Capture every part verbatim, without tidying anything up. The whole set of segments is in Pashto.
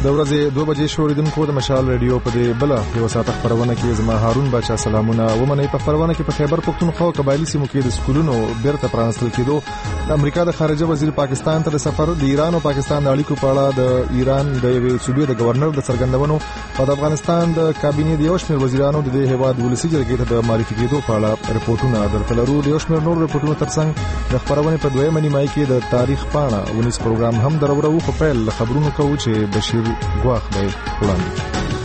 د ورځې دوه بجې شو ریدونکو د مشال رادیو په دې بل یو ساعت خبرونه کې زما هارون بچا سلامونه ومني په خبرونه کې په خیبر پختونخوا او قبایلی سیمو کې د سکولونو بیرته پرانستل کېدو د امریکا د خارجه وزیر پاکستان ته د سفر د ایران او پاکستان د اړیکو په اړه د ایران د یوې صوبې د گورنر د څرګندونو او د افغانستان د کابینې د یو شمېر وزیرانو د دې هیواد ولسی جرګې ته د معرفي کېدو په اړه رپورټونه درته لرو. د یو شمېر نور رپورټونو ترڅنګ د خبرونه په دویمه نیمه کې د تاریخ پاڼه ونیس پروګرام هم درورو په پیل خبرونه کوو چې بشیر ګواخ دی وړاندې.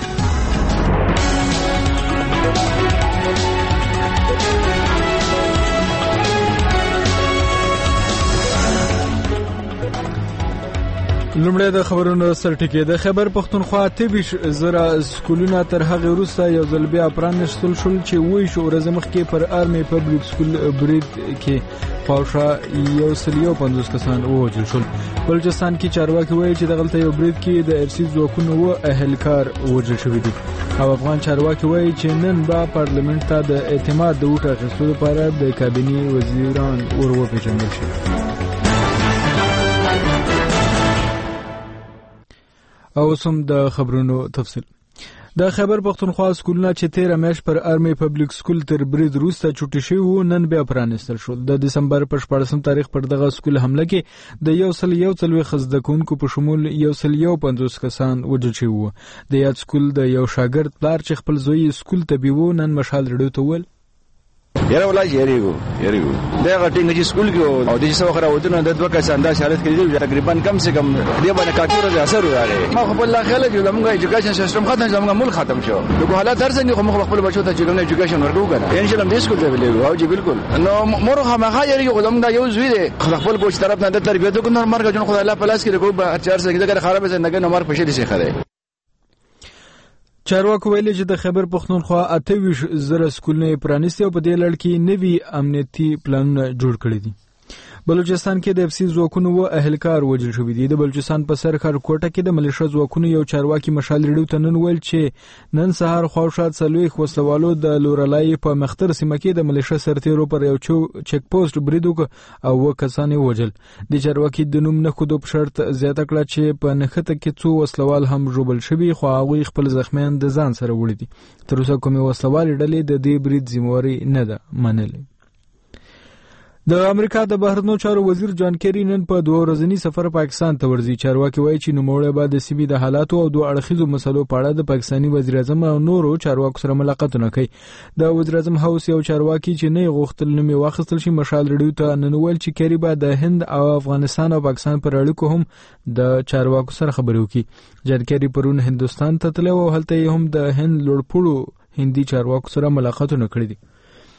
لومړی د خبرونو سرټکی د خیبر پختونخوا تبیش زرا سکولونه تر هغه وروسته یو ځل بیا پرانستل شول چې وای شو ورځ مخکې پر آرمي پبلک سکول برید کې پاوشا یو سلیو پنځوس کسان ووژل شول. بلوچستان کې چارواکي وایي چې دغلته یو برید کې د ارسي ځواکونو و اهلکار وژل شوی دي او افغان چارواکي وایي چې نن به پارلیمنت ته د اعتماد د وټ اخیستلو لپاره د کابینې وزیران وروپېژندل شي. او سم د خبرونو تفصیل. د خیبر پختونخوا سکولونه چې تیره میاشت پر آرمي پبلک سکول تر برید وروسته چوټي شوي وو نن بیا پرانستل شول. د دسمبر په شپاړسم تاریخ پر دغه سکول حمله کې د یو سل یو څلوېښت زده کوونکو په شمول یو سل یو پنځوس کسان وژل شوي وو. د یاد سکول د یو شاګرد پلار چې خپل زوی سکول ته بیوه نن مشال رډیو ته وویل یاره ولای یریګو یریګو دا غټینګ چې سکول کې او د څه وخت راوځنه د دوه کسان دا شالت کې دي تقریبا کم سے کم دی باندې کاټور د اثر راغی. ما خپل الله خیال چې موږ ایجوکیشن سیستم ختم زموږ ملک ختم شو. دغه حالات درځنی خو موږ خپل بچو ته چې موږ ایجوکیشن ورکو کنه ان شاء الله دې سکول ته ویلو او چې بالکل نو مور هغه یریګو زموږ یو زوی دی خپل کوچ طرف نه د تربیته کو نور مرګ جن خدای الله پلاس کې کو به چار سره دغه خراب زندګي نو مر پښې دي شي خره. چارواکو ویلي چې د خیبر پختونخوا اته ویشت زره سکولونه پرانیستي او په دې لړ کې نوي امنیتي پلانونه جوړ کړي دي. بلوچستان کې د افسي ځواکونو و اهلکار وژل شوي دي. د بلوچستان په سرخر کوټه کې د ملیشه ځواکونو یو چارواکي مشال ریډیو ته نن ویل چې نن سهار خواوشا څلوېښت وسلوالو د لورلای په مختر سیمه کې د ملیشه سرتیرو پر یو چیک پوسټ برید وکړ او و کسان یې وژل. د چارواکي د نوم نه ښودو په شرط زیاته کړه چې په نښته کې څو وسلوال هم ژوبل شوي خو هغوی خپل زخمیان د ځان سره وړي دي. تر اوسه کومې وسلوالې ډلې د دې برید ذمهواري نه ده منلې. د امریکا د بهرنیو چارو وزیر جان کیری نن په دوه ورځني سفر پاکستان ته ورځي. چارواکي وایي چې نوموړی به د سیمې د حالاتو او دوه اړخیزو مسلو په اړه د پاکستاني وزیر اعظم او نورو چارواکو سره ملاقاتونه کوي. د وزیر اعظم هاوس یو چارواکي چې نه غوښتل نوم یې واخیستل شي مشال رډیو ته نن ویل چې کیری به د هند او افغانستان او پاکستان پر اړیکو هم د چارواکو سره خبرې وکړي. جان کیری پرون هندستان ته تللی او هلته یې هم د هند لوړپوړو هندي چارواکو سره ملاقاتونه کړي دي.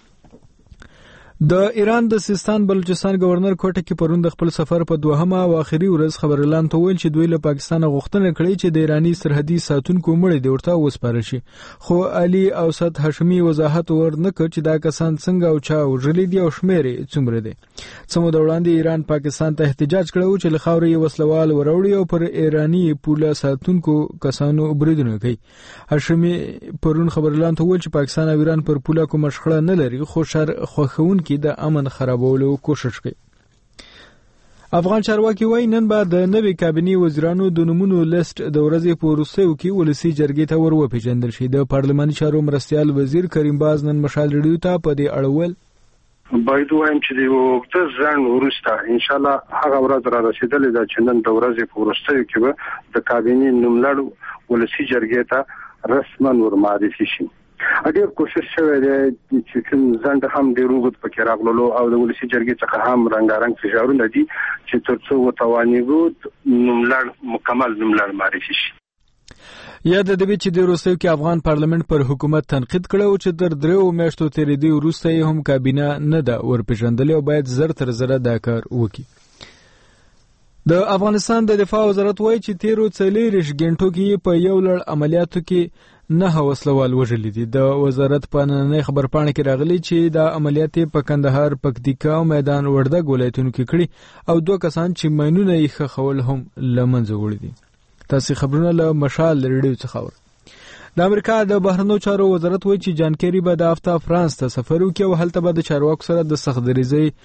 د ایران د سیستان بلوچستان گورنر کوټه کې پرون د خپل سفر په دوهمه او اخري ورځ خبر اعلان ته ویل چې دوی له پاکستان غوښتنه کړې چې د ایرانی سرحدي ساتونکو مړي د ورته وسپارل شي. خو علي اوسط هاشمي وضاحت ورنکړ چې دا کسان څنګه او چا وژلي دي او شمیر یې څومره دي. څو د وړاندې ایران پاکستان ته احتجاج کړو چې له خاورې وسلوال وروړي او پر ایرانی پوله ساتونکو کسانو بریدونه کوي. هاشمي پرون خبر اعلان ته ویل چې پاکستان او ایران پر پوله کوم شخړه نه لري خو شر خوښون کې د امن خرابولو کوشش کوي. افغان چارواکي وایي نن به د نوي کابینې وزیرانو د نومونو لیست د ورځې په وروستیو کې ولسي جرګې ته ور وپېژندل شي. د پارلماني چارو مرستیال وزیر کریم باز نن مشال رډیو ته په دې اړه ویل باید وایم چې د وخت ځان ورسته ان شاء الله هغه ورځ را رسیدلې ده چې نن د ورځې په وروستیو کې به د کابینې نوملړ ولسي جرګې ته رسما ور معرفي شي. اډیر کوشش شوی دی چې کوم ځند هم ډیر وګت پکې راغلو او د ولسی جرګې څخه هم رنگارنګ فشارونه دي چې ترڅو وتوانیږي نوملړ مکمل نوملړ معرفي شي. یاد د دې چې د روسیې کې افغان پارلمنت پر حکومت تنقید کړو چې تر دریو میاشتو تیرې دی روسیې هم کابینه نه ده ورپېژندلې او باید زر تر زره دا کار وکړي. د افغانستان د دفاع وزارت وایي چې تیرو څلېرویشت غنټو کې په یو لړ عملیاتو کې نه وسلوال وژلي دي. د وزارت په نننۍ خبرپاڼه کې راغلي چې دا عملیات په کندهار، پکتیکا او میدان وردګ ولایتونو کې کړي او دوه کسان چې ماینونه یې ښخول هم له منځه وړي دي. تاسو خبرونه له مشال رډیو څخه اورئ. د امریکا د بهرنیو چارو وزارت وایي چې جان کیری به د هفته فرانس ته سفر وکړي او هلته به د چارواکو سره د سخت دریځۍ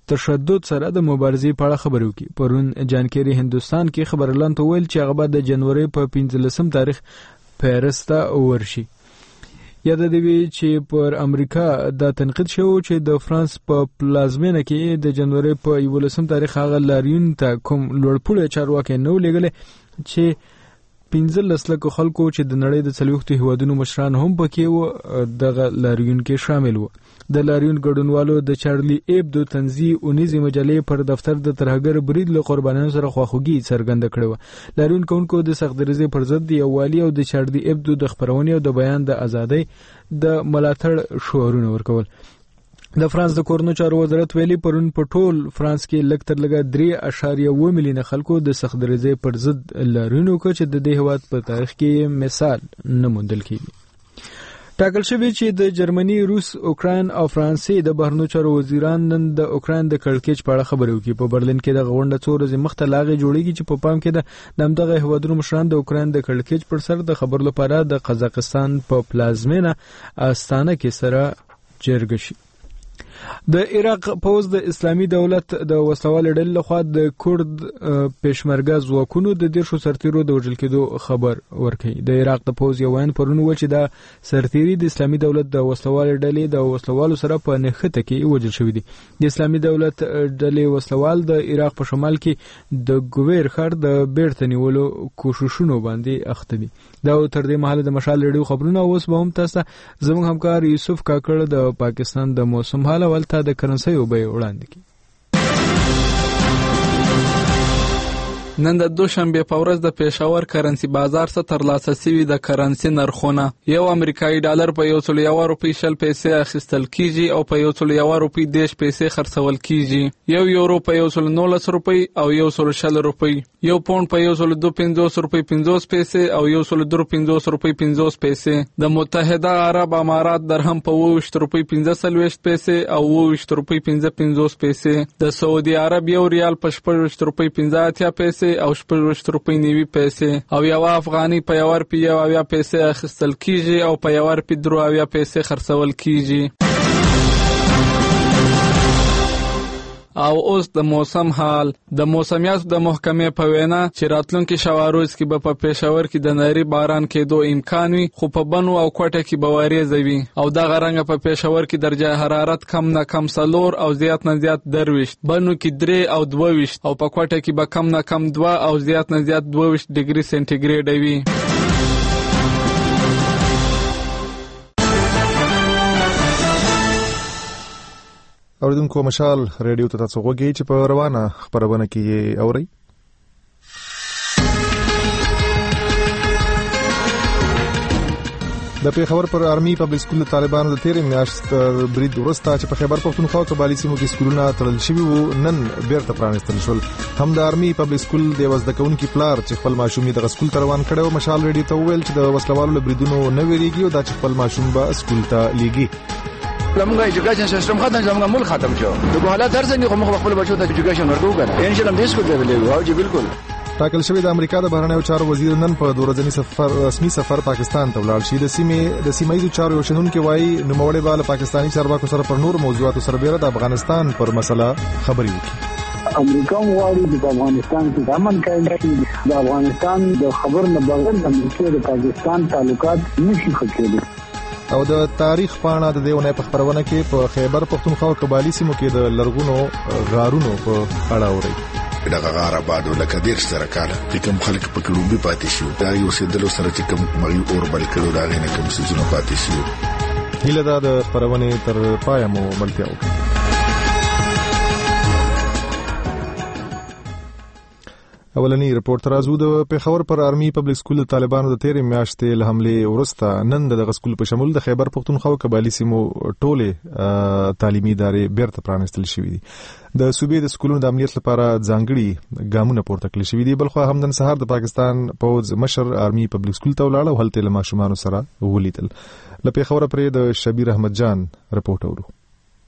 تشدد سره د مبارزې په اړه خبرې وکړي. پرون جان کیری هندستان کې خبرلاند ته ویل چې هغه د جنوري په پنځلسم تاریخ پیرس ته ورشي. یاد دی چې پر امریکا د تنقید شو چې د فرانس په پلازمینه کې د جنوري په یولسم تاریخ هغه لاریون ته کوم لوړپوړی چارواکي نو لګل چې پنځلس لکه خلکو چې د نړۍ د څلوېښتو هیوادونو مشران هم پکې و دغه لاریون کې شامل وو. د لاریون ګډونوالو د چارلی ایبدو طنزي اونیزي مجلې پر دفتر د ترهګر برید له قربانیانو سره خواخوږي څرګنده کړې وه. لاریون کوونکو د سختدریزۍ پر ضد د یووالي او د چارلی ایبدو د خپرونې او د بیان د ازادۍ د ملاتړ شعارونه ورکول. د فرانس د کورنو چارو وزارت ویلي پرون په ټول فرانس کې لږ تر لږه درې اعشاریه اووه میلیونه خلکو د سختدریزۍ پر ضد لاریون وکړ چې د دې هیواد په تاریخ کې مثال نه موندل کیږي. ټاکل شوی چې د جرمني، روس، اوکراین او فرانسې د بهرنیو چارو وزیران نن د اوکراین د کړکېچ په اړه خبرې وکړي. په برلین کې د غونډه څو ورځې مخته لاغې جوړیږي چې په پام کې ده د همدغه هیوادونو مشران د اوکراین د کړکېچ پر سر د خبرو لپاره د قزاقستان په پلازمینه استانه کې سره جرګه شي. د عراق پوز د اسلامي دولت د وسلوال ډلې لخوا د کورد پېشمرګه ځواکونو د دیرشو سرتیرو د وژل کېدو خبر ورکړي. د عراق د پوز یو وین پرون و چې د سرتیري د اسلامي دولت د وسلوال ډلې د وسلوالو سره په نښته کې وژل شوی دي. د اسلامي دولت ډلې وسلوال د عراق په شمال کې د ګویر ښار د بیرته نیولو کوششونو باندې اخته دي. دا تر دې مهاله د مشال ریډیو خبرونه اوس به هم تاسو زموږ همکار یوسف کاکړ د پاکستان د موسم حال ولته د کرنسي او به وړاندې کی. نن د دوشنبه په ورځ د پېښور کرنسي بازار څخه ترلاسه شوي د کرنسي نرخونه یو امریکایي ډالر په یو سل یو روپۍ شل پیسې اخیستل کیږي او په یو سل یو روپۍ دیش پیسې خرڅول کیږي. یو یورو په یو سل نولس روپۍ او یو سل شل روپۍ. یو پوند په یو سل دو پنځوس روپۍ پنځوس پیسې او یو سل درو پنځوس روپۍ پنځوس پیسې. د متحده عرب امارات درهم په اوویشت روپۍ پنځه څلوېښت پیسې او اوویشت روپۍ پنځه پنځوس پیسې. د سعودي عرب یو ریال په شپږ روپۍ پنځه اتیا پیسې او شپږ روپۍ نیوي پیسې او یو افغاني په یو روپۍ یو اویا پیسې اخیستل کیږي او په یو روپۍ درو اویا پیسې خرڅول کیږي. او اوس د موسم حال. د موسمیاتو د محکمې په وینا چې راتلونکي شواروز کې به په پېښور کې د نری باران کېدو امکان وي خو په بنو او کوټه کې به وریځ وي او دغه رنګ په پېښور کې درجه حرارت کم نه کم څلور او زیات نه زیات درویشت، بنو کې درې او دوه ویشت او په کوټه کې به کم نه کم دوه او زیات نه زیات دوه ویشت ډیګري سنټیګریډ وي. اوریدونکو مشال ریډیو ته تاسو غوږی چې په روانه خبرونه کې اوري. د پیښور پر آرمي پبلک سکول طالبانو د تیرې میاشت برید وروسته چې په خیبر پښتونخوا او قبایلی سیمو کې سکولونه تړل شوي وو نن بیرته پرانیستل شول. هم د آرمي پبلک سکول د وزده کوونکي پلار چې خپل ماشوم یې دغه سکول ته روان کړی و مشال ریډیو ته وویل چې د وسلوالو له بریدونو نه ویریږي او دا چې خپل ماشوم به سکول ته لیږي. زموږ ایجوکیشن سیستم ختم شو، زموږ ملک ختم شو. د حالات هرڅنګه خو موږ خپل بچو ته ایجوکیشن ورکو کنه ان شاء الله دې سکول ته لیږو او چې بالکل ټاکل شوی د امریکا د بهرنیو چارو وزیر نن په دوه ورځني سفر رسمي سفر پاکستان ته ولاړ شي. د سیمې د سیمایي چارو شنونکو وایي نوموړی به له پاکستانی چارواکو سره پر نور موضوعاتو سره بیره د افغانستان پر مسله خبرې وکړي. امریکا غواړي د افغانستان د امن قائم کړي. د افغانستان د خبر نه بغیر د امریکا د پاکستان تعلقات نشي ښه او د تاریخ پاڼه د دیونه په خبرونه کې په خیبر پښتونخوا او قبایلی سیمو کې د لرغونو غارونو په اړه اوري. دغه غار آباد ولکه ډیر سره کار چې کوم خلک په کلوبي پاتې شو دا یو سیدلو سره چې کوم مغي اور بل کړو دا غینه کوم سيزونه پاتې شو. هیله دا د خبرونه تر پای مو ملتیا وکړه. اولنی رپورت ترازو د پیښور پر آرمي پبلک سکول طالبانو د تیرې میاشتې له حمله ورسته نن د سکول په شمول د خیبر پښتونخوا او قبایلی سیمو ټوله تعلیمي ادارې بیرته پرانیستل شوې دي. د صوبې د سکولونو د امنیت لپاره ځانګړي ګامونه پورته کړل شوي دي. بلخو همدن سهار د پاکستان پوز مشر آرمي پبلک سکول ته ولاړ او هلته له ماشومانو سره ولیدل. له پیښور پرې د شبیر احمد جان رپورت اورو.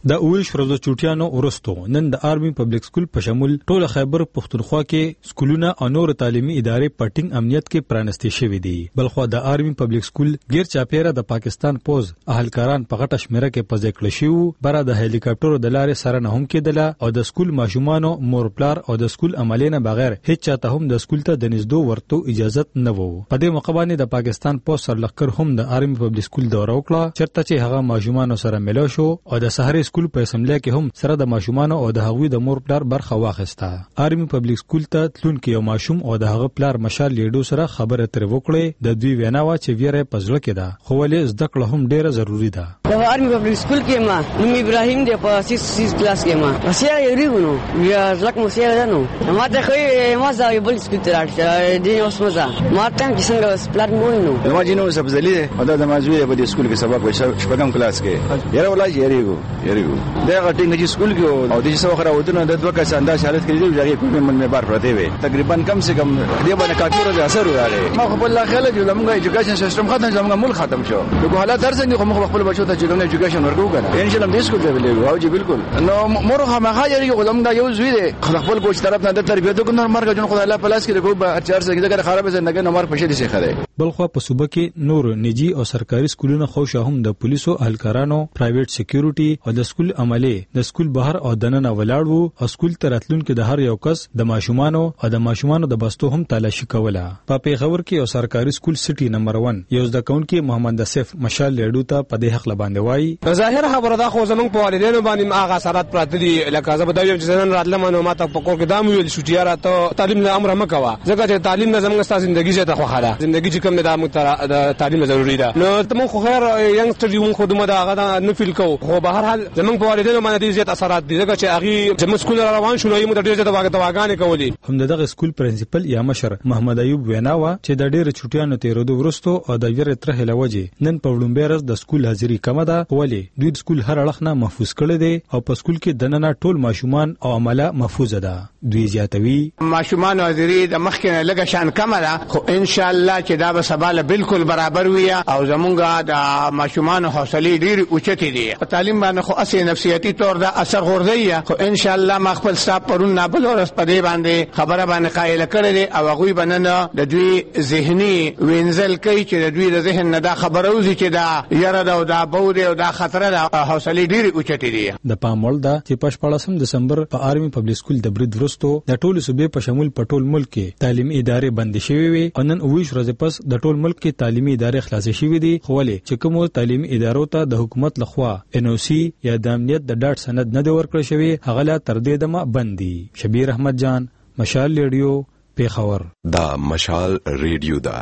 د اویش ورځو چوټیانو ورستو نن د آرمي پبلک سکول په شمول ټول خیبر پختونخوا کې سکولونه او نور تعلیمي ادارې پټینګ امنیت کې پرانستې شوې دي. بلخو د آرمي پبلک سکول غیر چاپیره د پاکستان پوز اهلکاران په غټه شمیره کې پځې کړل شو. بره د هلیکاپټرو د لارې سره نه هم کېدله او د سکول ماشومانو مور پلار او د سکول عملینه بغیر هیڅ چاته هم د سکول ته د نږدې ورتو اجازه نه وو. په دې موقع باندې د پاکستان پوز سرلښکر هم د آرمي پبلک سکول دورو وکړه چرته چې هغه ماشومانو سره ملو شو او د سحري سکول په اسمبلی کې هم سره د ماشومانو او د هغوی د مور پلار برخه واخیسته. آرمي پبلک سکول ته تلونکي یو ماشوم او د هغه پلار مشال لیډو سره خبره تر وکړې. د دوی وینا وا چې ویره پزړه کې ده خو ولې زده کړه هم ډیره ضروری ده. د آرمي پبلک سکول کې ما نوم ابراهیم دی په سیس کلاس کې ما وسیا یریګونو بیا ځکه مو سیا ده نو ما ته خو ما ځای بل سکول ته راځه دی اوس مزه ما ته چې څنګه پلان مو نو ما جنو سبزلی او د مازوی په دې سکول کې سبق وایي شپږم کلاس کې یره ولای یریګو یریګو دا غټینګ چې سکول کې او د څه وخت راوته د دوه کس انداز حالت کې دی چې کوم من بار پرته وي تقریبا کم سے کم دې باندې کافي ورځ اثر وراله. ما خو په الله خیال جو لمغه ایجوکیشن سیستم ختم زمغه مول ختم شو دغه حالات درڅنګ خو مخ خپل بچو ته چې کوم ایجوکیشن ورکو کنه ان شاء الله دې سکول ته ویلو او جی بالکل نو مورخه ما خاجري غلم دا یو زوی دی خپل کوچ طرف نه د تربیته کو نور مرګ جن خدای الله پلاس کې کو به چار څنګه دغه خراب زندګي نو مر پښې دي شي خره. بلخو په صوبه کې نور نجی او سرکاري سکولونه خو شاهم د پولیسو اهلکارانو پرایویټ سکیورټي او د سکول عملي د سکول بهر او دننه ولاړ وو او سکول تراتلون کې د هر یو کس د ماشومانو او د ماشومانو د بستو هم تلاشي کوله. په پیښور کې یو سرکاري سکول سټي نمبر یک یو ځکه کې محمد اسف مشال لیډو ته په دې حق لباندې وایي ظاهر خبره دا خو زمونږ په والدینو باندې هغه اثرات پراته دي لکه زه به دا یم چې نن راتلم نو ما ته په کور کې دا ویل شو چې یاره ته تعلیم نه امر مکوه ځکه چې تعلیم نه زموږ ستاسو ژوندۍ ته خو خاله ژوندۍ چې کوم نه د تعلیم ضروري ده نو ته خو خیر ینګسټر یو خو دمه دا هغه نه فیل کو خو به هر حال زمونږ په والدینو باندې زیات اثرات دي ځکه چې هغه زموږ سکول روان شو نو یې مو ډېر زیات واګانې کولې. هم دغه سکول پرنسپل یا مشر محمد ایوب ویناوه چې د ډېر چټیانو تیرودو ورستو او د ویره تر هلوجه نن په وړاندې ورځ د سکول حاضری کمه ده ولی دوی سکول هر اړخ نه محفوظ کړي دي او په سکول کې دننه ټول ماشومان او عمله محفوظ ده. دوی زیاتوي ماشومان حاضری د مخ کې لګه شان کمه ده خو ان شاء الله چې دا به سباله بالکل برابر وي او زمونږه د ماشومان حوصله ډیر اوچتي دي. په تعلیم باندې خو اصلي نفسیاتي تور دا اثر غورځي خو ان شاء الله ما خپل صاحب پرون نه بل ورس په دې باندې خبره باندې قائل کړی دي او هغه باندې د دوی ذهني وینځل کوي چې د دوی د ذهن نه دا خبره وزي چې دا یره دا او دا بوده او دا خطر ده حوصله ډیر اوچتي دي. د پامول دا چې په شپږم دسمبر په آرمي پبلک سکول د برید ورستو د ټولو صوبې په شمول په ټول ملک کې تعلیمي ادارې بند شوي وي او نن اوویش ورځې پس د ټول ملک کې تعلیمي ادارې خلاصې شوي دي خو ولې چې کوم تعلیمي ادارو ته د حکومت لخوا ان او سی یا د امنیت د ډاټ سند نه دی ورکړل شوی هغه لا تر دې دمه بند دي. شبیر احمد جان مشال ریډیو پیښور. دا مشال ریډیو دا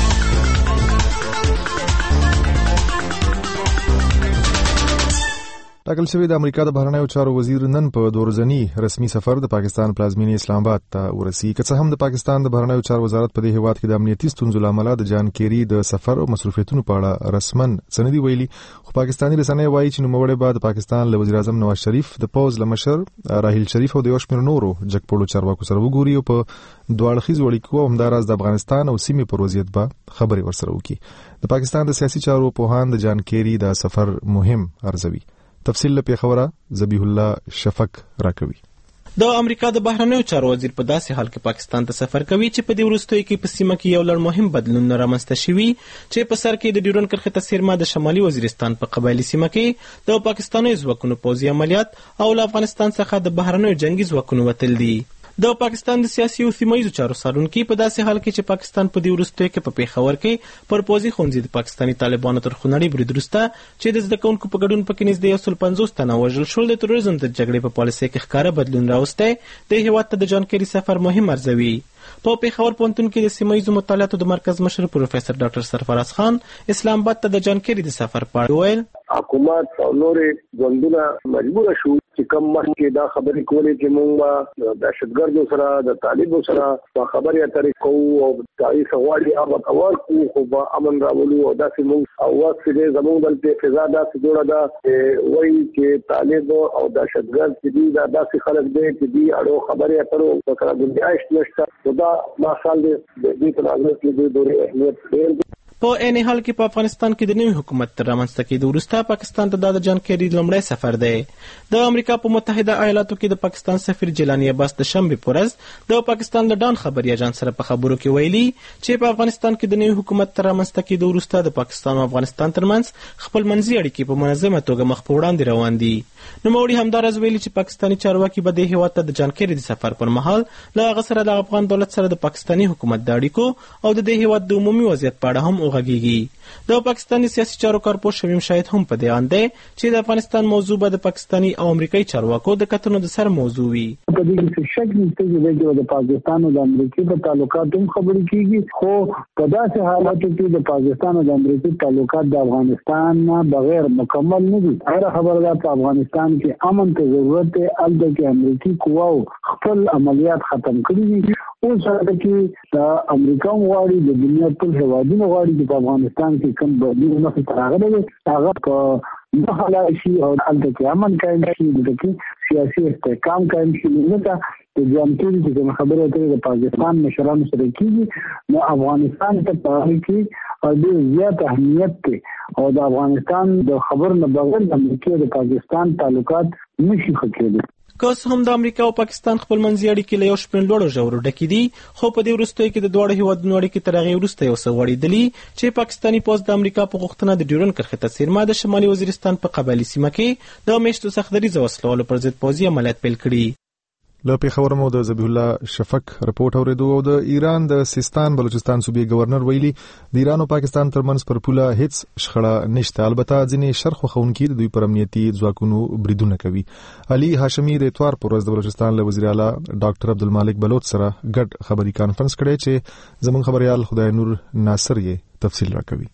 ټاکل شوی د امریکا د بهرنیو چارو وزیر نن په دورزنی رسمي سفر د پاکستان پلازمینې اسلام آباد ته ورسی. که څه هم د پاکستان د بهرنیو چارو وزارت په دې هیواد کې د امنیتي ستونزو لامل د جان کیری د سفر او مصروفیتونو په اړه رسمن سندي ویلي خو پاکستاني رسنۍ وایي چې نوموړی بعد پاکستان له وزیر اعظم نواز شریف د پوز لمشر راهیل شریف او د یو شمېر نورو جګپړو چارواکو سره وګوري او په دوه اړخیزو اړیکو همداراز د افغانستان او سیمې پر وضعیت به خبرې ورسره وکړي. د پاکستان د سیاسي چارو پوهان د جان کیری د سفر مهم ارزوي. تفصیل لپاره خبره ذبیح الله شفق راکوي. د امریکا د بهرنیو چارو وزیر په داسې حال کې پاکستان ته سفر کوي چې په دې وروستیو کې په سیمه کې یو لړ مهم بدلون رامنځته شوي چې په سر کې د ډیورن کرښې ته څیرمه د شمالي وزیرستان په قبایلي سیمه کې د پاکستاني ځواکونو پوځي عملیات او له افغانستان څخه د بهرنیو جنگي ځواکونو وتل دي. د پاکستان د سیاسي او سیمایي چارو څارونکي په داسې حال کې چې پاکستان په دې وروستیو کې په پیښور کې پر پوځي ښوونځي د پاکستاني طالبانو تر خونړي برید وروسته چې د زده کوونکو په ګډون پکې نږدې یو سل پنځوس تنه وژل شول د تروریزم د جګړې په پالیسۍ کې ښکاره بدلون راوستی د هېواد ته د جان کیری سفر مهم ارزوي. په پیښور پوهنتون کې د سیمایي مطالعاتو د مرکز مشر پروفیسور ډاکټر سرفراز خان اسلام آباد ته د جان کیری د سفر په اړه وویل حکومت او نورې ګوندونه مجبور شو چې کوم مخکې دا خبرې کولې چې موږ د دهشتګردو سره د طالبانو سره په خبرې اترې کوو او دایي سوالي امن اور کوو خو به امن راولو او داسې موږ او وخت دې زموږ دلته فضا داسې جوړه ده وایي چې طالب او دهشتګرد چې دي دا داسې خلک دي چې دي اړو خبرې اترو سره ګنجائش نشته دا ما خیال دې دې په اړه کې د دوی اهمیت ډېر. په عین حال کې په افغانستان کې د نوي حکومت تر رامنځته کېدو وروسته پاکستان ته دا د جان کیري لومړی سفر دی. د امریکا په متحده ایالاتو کې د پاکستان سفیر جیلاني عباس د شنبې په ورځ د پاکستان له ډان خبري اژانس سره په خبرو کې ویلي چې په افغانستان کې د نوي حکومت تر رامنځته کېدو وروسته د پاکستان او افغانستان ترمنځ خپلمنځي اړیکې په منظمه توګه مخ په وړاندې روان دي. نوموړي همداراز ویلي چې پاکستاني چارواکي به د هېواد ته د جان کیري د سفر پر مهال له هغه سره د افغان دولت سره د پاکستاني حکومت د اړیکو او د دې هېواد د عمومي وضعیت په اړه هم وغږیږي. د پاکستاني سیاسي چارو کارپوه شمیم شاهد هم په دې اند دی چې د افغانستان موضوع به د پاکستاني او امریکایي چارواکو د کتنو د سر موضوع وي. په دې کې شک نشته چې د پاکستان او د امریکا په تعلقاتو هم خبرې کیږي، خو په داسې حالاتو کې د پاکستان او د امریکا تعلقات د افغانستان نه بغیر مکمل نه دي. هر خبره ده په افغانستان کې امن ته ضرورت دی، البته کې امریکایي قواو خپل عملیات ختم کړي دي. اوس هغه کې د امریکا غواړي د دنیا ټول هیوادونه غواړي چې په افغانستان کې کوم بدلون مخې ته راغلی دی هغه په مخاله شي او هلته کې امن قایم شي، دلته کې سیاسي استحکام قایم شي. نو ته د جان کیري چې خبره اترې د پاکستان مشرانو سره کېږي، نو افغانستان ته په هغې کې ډېر زیات اهمیت دی او د افغانستان د خبر نه بغیر د امریکا د پاکستان تعلقات نشي ښه کېدی. که اوس هم د امریکا او پاکستان خپلمنځي اړیکې له یو شمېر لوړو ژورو ډکې دي، خو په دې وروستیو کې د دواړو هېوادونو اړیکې تر هغې وروسته یو څه غوړېدلي چې پاکستاني پوځ د امریکا په غوښتنه د ډیورنډ کرښې ته څیرمه د شمالي وزیرستان په قبایلي سیمه کې د میشتو سختدریزه وسلوالو پر ضد پوځي عملیات پیل کړي. له پیښور مو د ذبیح الله شفق رپورټ اوریدو او د ایران د سیستان بلوچستان صوبې گورنر ویلي د ایران او پاکستان ترمنځ پر پوله هیڅ شخړه نشته، البته ځینې شرخ خوونکي د دوی پر امنیتي ځواکونو بریدونه کوي. علي هاشمي د اتوار پر ورځ د بلوچستان له وزیر اعلی ډاکټر عبدالمالک بلوچ سره ګډ خبري کانفرنس کړی چې زموږ خبريال خدای نور ناصر یې تفصیل راکوي.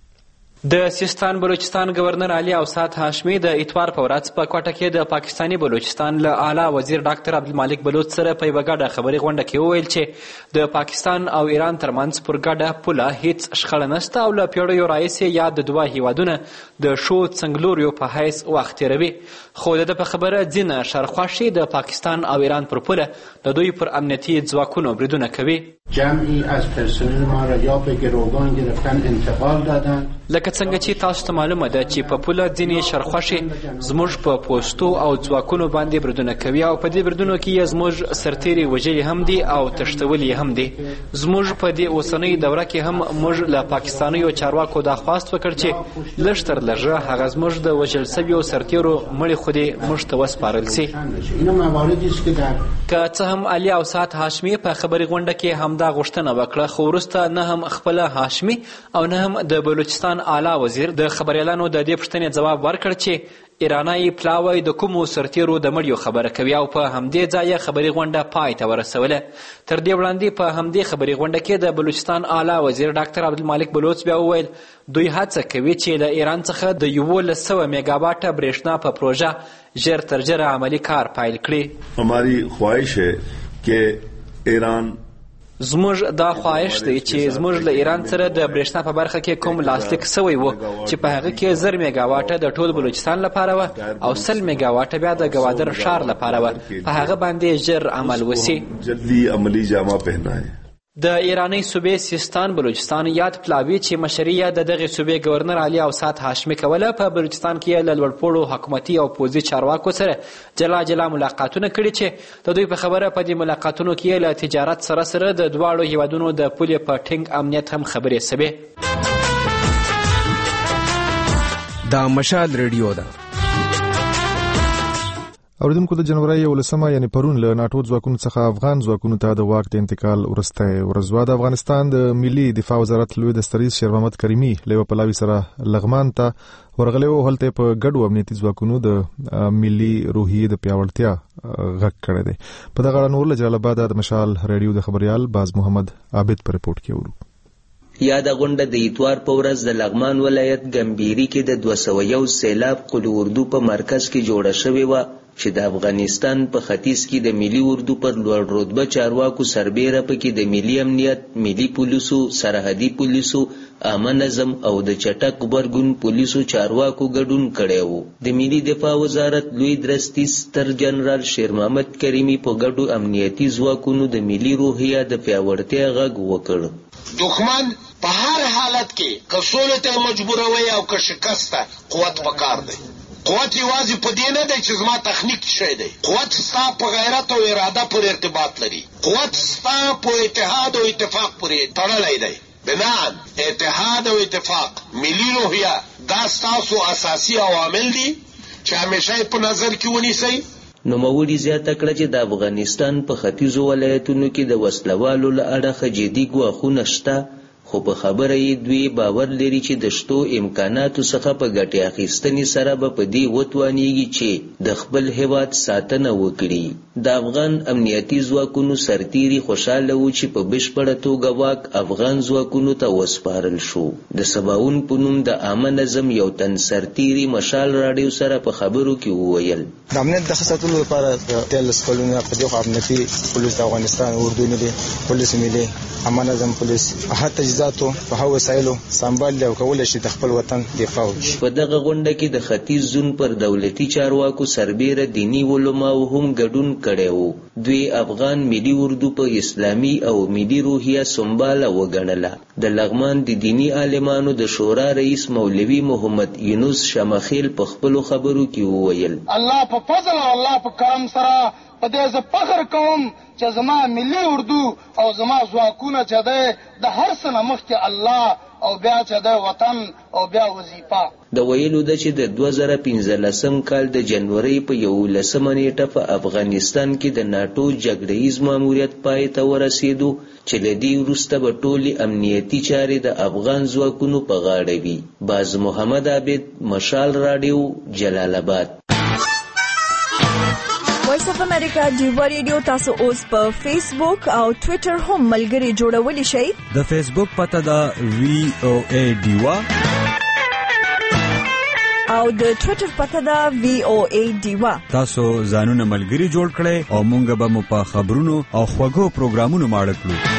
د سیستان بلوچستان گورنر علي اوسات هاشمي د اتوار په ورځ په کوټه کې د پاکستاني بلوچستان له اعلی وزیر ډاکټر عبدالمالک بلوچ سره په یوه ګډه خبري غونډه کې وویل چې د پاکستان او ایران ترمنځ پر ګډه پوله هیڅ شخړه نشته او له پیړیو راهیسې یا د دوه هیوادونه د ښو څنګلوریو په حیث وخت تېروي. خو د ده په خبره ځینې شرخواشي د پاکستان او ایران پر پوله د دوی پر امنیتي ځواکونو بریدونه کوي. جمعی از پرسنل ما را یا به گروگان گرفتن انتقال دادن. لکه څنګه چې تاسو ته معلومه ده چې په پوله ځینې شرخواشي زموږ په پوستو او ځواکونو باندې بریدونه کوي او په دې بریدونو کې یې زموږ سرتیري وژلي هم دي او تښتولي هم دي. زموږ په دې اوسنۍ دوره کې هم موږ له پاکستانیو چارواکو دا خواست وکړ چې لږ تر لږه هغه زموږ د وژل سویو سرتیرو مړي خو دې موږ ته وسپارل سي. که څه هم علي اوسات هاشمي په خبري غونډه کې هم دا غوښتنه وکړه، خو وروسته نه هم خپله هاشمي او نه هم د بلوچستان اعلی وزیر د خبریالانو د دې پوښتنې ځواب ورکړ چې ایرانایي پلاوی د کومو سرتیرو د مړیو خبره کوي او په همدې ځایه خبري غونډه پای ته ورسوله. تر دې وړاندې په همدې خبري غونډه کې د بلوچستان اعلی وزیر ډاکټر عبدالمالک بلوچ بیا وویل دوی هڅه کوي چې له ایران څخه د یولس سوه میګاواټه برېښنا په پروژه ژر تر ژره عملي کار پیل کړي. हमारी ख्वाहिश है कि ایران زموږ دا خواهش دی چې زموږ له ایران سره د برېښنا په برخه کې کوم لاسلیک سوی و چې په هغه کې زر میګاواټه د ټول بلوچستان لپاره و او سل میګاواټه بیا د ګوادر ښار لپاره و، په هغه باندې ژر عمل وسي. جلدی عملی جامه پهنائے. د ایرانی صوبې سیستان بلوچستان یاد پلاوی چې مشري یې د دغې صوبې گورنر علي اوسات هاشمي کوله، په بلوچستان کې له لوړپوړو حکومتي او پوځي چارواکو سره جلا جلا ملاقاتونه کړي چې د دوی په خبره په دې ملاقاتونو کې له تجارت سره سره د دواړو هیوادونو د پولې په ټینګ امنیت هم خبرې سوې. دا مشال ریډیو ده. اوریدونکو د جنوري یولسمه یعنی پرون له ناټو ځواکونو څخه افغان ځواکونو ته د واک د انتقال وروسته ورځ د افغانستان د ملي دفاع وزارت لوی دستریز شیر محمد کریمي له یو پلاوي سره لغمان ته ورغلی او هلته په ګډو امنیتي ځواکونو د ملي روحي د پیاوړتیا غږ کړی دی. په دغه اړه نور له جلال آباد د مشال ریډیو د خبريال باز محمد عابد په رپورټ کې ورو. یاده غونډه د اتوار په ورځ د لغمان ولایت ګمبيري کې د دوه سوه یو سیلاب قلو اردو په مرکز کې جوړه شوې وه چې د افغانستان په ختیځ کې د ملي اردو پر لوړ رتبه چارواکو سربیره پکې د ملي امنیت، ملي پولیسو، سرحدي پولیسو، عامه نظم او د چټک غبرګون پولیسو چارواکو ګډون کړی و. د ملي دفاع وزارت لوی درستیز ستر جنرال شیر محمد کریمي په ګډو امنیتي ځواکونو د ملي روحیه د پیاوړتیا غږ وکړ. دښمن په هر حالت کې که سولې ته مجبوروي او که شکست ته قوت پکار دی. قوت یوازې په دې نه دی چې زما تخنیک شی دی. قوت ستا په غیرت او اراده پورې ارتباط لري. قوت ستا په اتحاد او اتفاق پورې تړلی دی. بنان اتحاد او اتفاق ملي روحیه دا ستاسو اساسي عوامل دي چې همیشه په نظر کې ونیسئ. نوموړي زیاته کړه چې د افغانستان په ختیځو ولایتونو کې د وسلوالو له اړخه جدي ګواښونه شته، خو په خبره یې دوی باور لري چې د شتو امکاناتو څخه په ګټې اخیستنې سره به په دې وتوانیږي چې د خپل هیواد ساتنه وکړي. د افغان امنیتي ځواکونو سرتیري خوشاله وو چې په بشپړه توګه واک افغان ځواکونو ته وسپارل شو. د سباوون په نوم د عامه نظم یو تن سرتیري مشال راډیو سره په خبرو کې وویل د امنیت د ښه ساتلو لپاره تیلس کلونه په دې خوا امنیتي پولیس د افغانستان اردو ملي پولیس ملي عامه نظم پولیس هغه تجهیزاتو په هغو وسایلو سمبال او کولای شي د خپل وطن دفاع وکړي. په دغه غونډه کې د ختیځ زون پر دولتي چارواکو سربیره دینی علماو هم ګډون کړی وو. دوی افغان ملي اردو په اسلامي او ملي روحیه سمباله وګڼله. د لغمان د دینی عالمانو د شورا رئیس مولوي محمد یونس شمخیل په خپلو خبرو کې وویل الله په فضل او الله په کرم سره په دې زه فخر کوم چې زما ملي اردو او زما ځواکونه چې دی د هر څه نه مخکې الله او بیا چې دی وطن او بیا وظیفه. د ویلو ده چې د دوه زره پنځلسم کال د جنورۍ په یولسمه نیټه په افغانستان کې د ناټو جګړهیز ماموریت پای ته ورسېدو چې له دې وروسته به ټولې امنیتي چارې د افغان ځواکونو په غاړه وي. باز محمد عابد، مشال راډیو، جلال آباد. وایس اف امریکا ډیوا ریډیو تاسو اوس په فیسبوک او ټوئیټر هم ملګري جوړولی شئ. د فیسبوک پته ده وی او ای ډیوا او د ټوئیټر پته ده وی او ای ډیوا. تاسو ځانونه ملګري جوړ کړئ او مونږ به مو په خبرونو او خوږو پروګرامونو ماړه کړو.